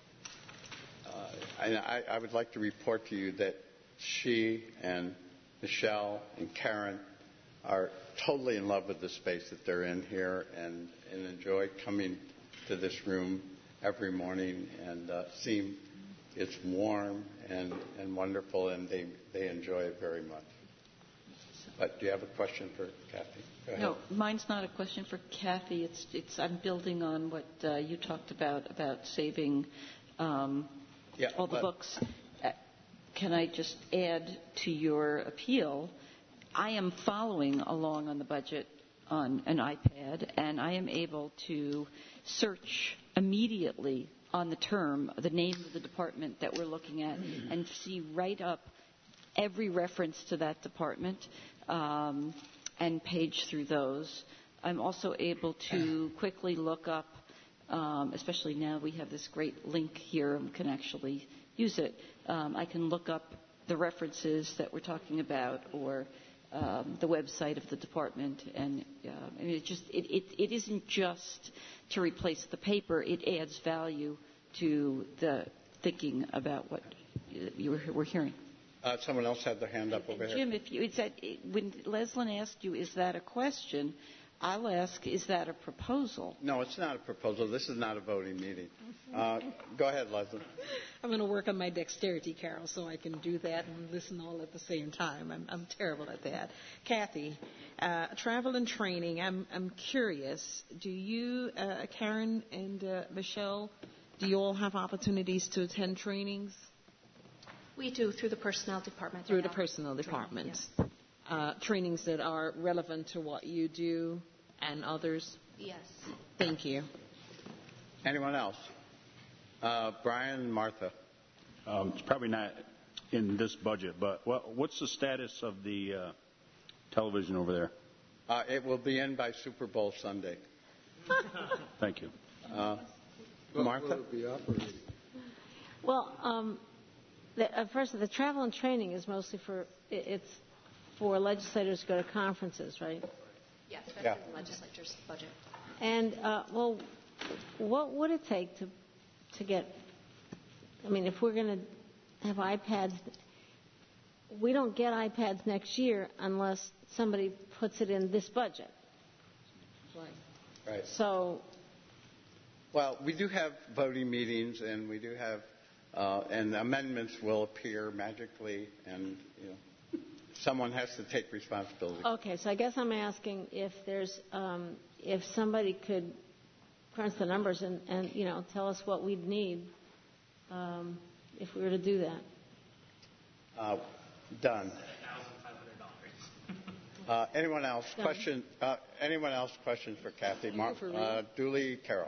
I would like to report to you that she and Michelle and Karen are totally in love with the space that they're in here and enjoy coming to this room every morning and seeing it's warm and wonderful, and they enjoy it very much. But do you have a question for Kathy? Go ahead. No, mine's not a question for Kathy. It's I'm building on what you talked about saving all the books. Can I just add to your appeal? I am following along on the budget on an iPad, and I am able to search immediately on the name of the department that we're looking at, and see right up every reference to that department and page through those. I'm also able to quickly look up, especially now we have this great link here and can actually use it. I can look up the references that we're talking about, or the website of the department, and it isn't just to replace the paper. It adds value to the thinking about what we're hearing. Someone else had their hand up over here. Jim, when Leslyn asked you, is that a question? I'll ask, is that a proposal? No, it's not a proposal. This is not a voting meeting. Go ahead, Leslie. I'm going to work on my dexterity, Carol, so I can do that and listen all at the same time. I'm terrible at that. Kathy, travel and training. I'm curious. Do you, Karen and Michelle, do you all have opportunities to attend trainings? We do, through the personnel department. Through the personnel department. Yes. Trainings that are relevant to what you do and others? Yes. Thank you. Anyone else? Brian, Martha. It's probably not in this budget, but what's the status of the television over there? It will be in by Super Bowl Sunday. Thank you. Martha? Will it be operating? Well, first, the travel and training is mostly for legislators to go to conferences, right? Yes, that's in the legislature's budget. And, what would it take to get, if we're going to have iPads, we don't get iPads next year unless somebody puts it in this budget. Right. So. Well, we do have voting meetings, and we do have, and amendments will appear magically, and, someone has to take responsibility. Okay, so I guess I'm asking if there's, if somebody could crunch the numbers and tell us what we'd need if we were to do that. Done. Anyone else? Question? Anyone else? Questions for Kathy? Dooley, Carol.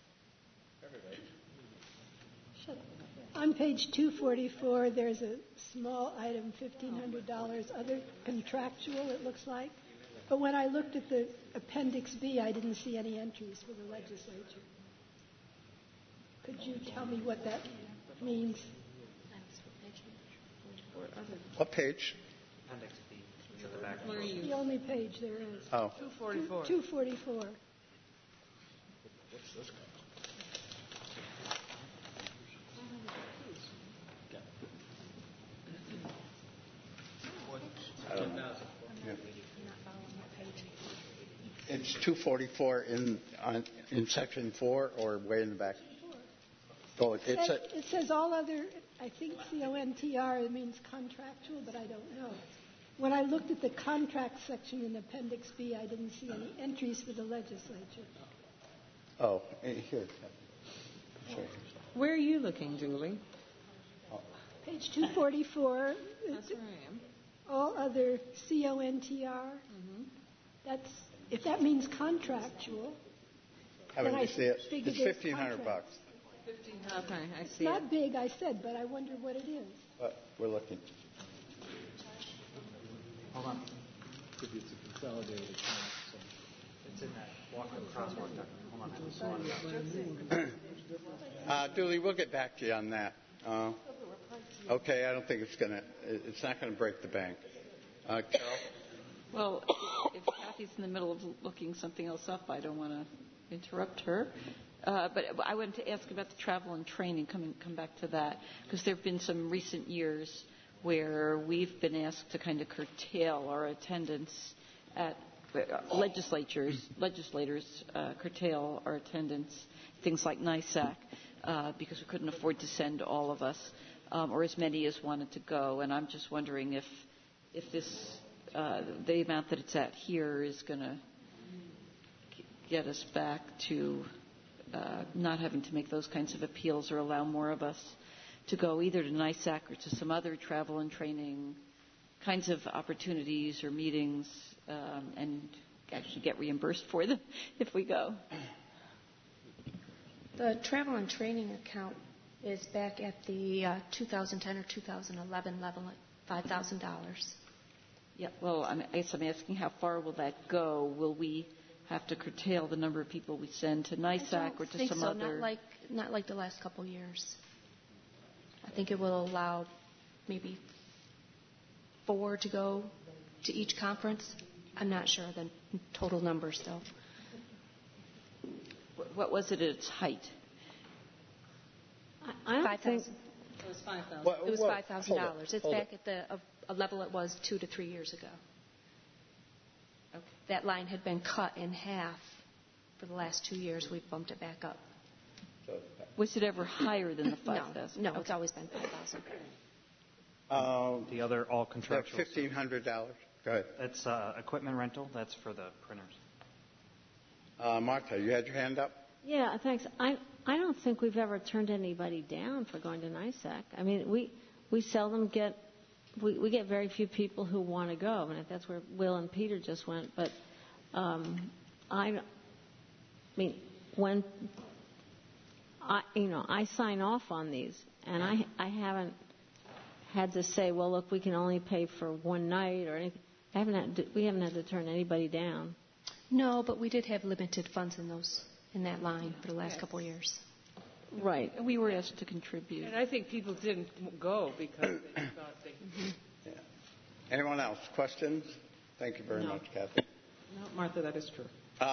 On page 244, there's a small item, $1,500, other contractual, it looks like. But when I looked at the Appendix B, I didn't see any entries for the legislature. Could you tell me what that means? What page? Appendix B. It's at the back. Where are you? The only page there is. Oh. 244. 244. What's this? It's 244 in section 4 or way in the back? Oh, it says all other, I think CONTR means contractual, but I don't know. When I looked at the contract section in Appendix B, I didn't see any entries for the legislature. Oh, here. Sorry. Where are you looking, Julie? Page 244. That's where I am. All other CONTR. Mm-hmm. If that means contractual. Haven't you see it? It's $1,500. Okay, I It's see not it. big, I said, but I wonder what it is. We're looking. Hold on. Could be it's a consolidated account, so. It's in that Walker crosswalk document. Hold on. Dooley, we'll get back to you on that. Okay, I don't think it's not going to break the bank. Carol? Well, if Kathy's in the middle of looking something else up, I don't want to interrupt her. But I wanted to ask about the travel and training, come back to that, because there have been some recent years where we've been asked to kind of curtail our attendance at legislators curtail our attendance, things like NISAC, because we couldn't afford to send all of us, or as many as wanted to go. And I'm just wondering if this, the amount that it's at here is going to get us back to not having to make those kinds of appeals or allow more of us to go either to NISAC or to some other travel and training kinds of opportunities or meetings and actually get reimbursed for them if we go. The travel and training account is back at the 2010 or 2011 level at $5,000. Yeah, well, I guess I'm asking how far will that go? Will we have to curtail the number of people we send to NISAC or to some other? Not like the last couple years. I think it will allow maybe 4 to go to each conference. I'm not sure the total numbers, though. What was it at its height? I don't think It was $5,000. It was $5,000. It's back at a level it was 2 to 3 years ago. Okay. That line had been cut in half for the last 2 years. We've bumped it back up. Was it ever higher than the 5,000? No, it's always been $5,000. The other all contractual. $1,500. Go ahead. That's equipment rental. That's for the printers. Martha, you had your hand up? Yeah, thanks. I don't think we've ever turned anybody down for going to NISAC. I mean, we seldom get we get very few people who want to go, and that's where Will and Peter just went. But I mean, when I sign off on these, and I haven't had to say, well, look, we can only pay for one night or anything. We haven't had to turn anybody down. No, but we did have limited funds in that line for the last couple of years. Right. We were asked to contribute. And I think people didn't go because they thought they... Yeah. Anyone else? Questions? Thank you very much, Kathy. No, Martha, that is true.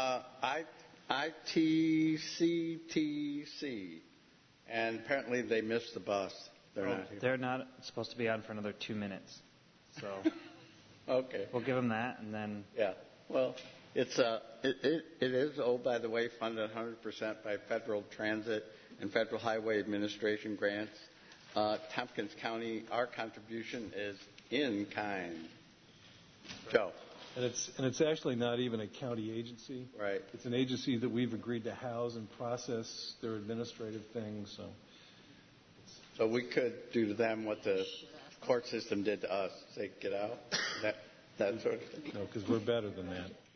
ITCTC. And apparently they missed the bus. They're not here. They're not supposed to be on for another 2 minutes. So okay. We'll give them that, and then... Yeah. Well, it is, by the way, funded 100% by federal transit and Federal Highway Administration grants. Tompkins County, our contribution is in kind. Joe. And it's actually not even a county agency. Right. It's an agency that we've agreed to house and process their administrative things. So we could do to them what the court system did to us. Say, get out. That sort of thing. No, because we're better than that.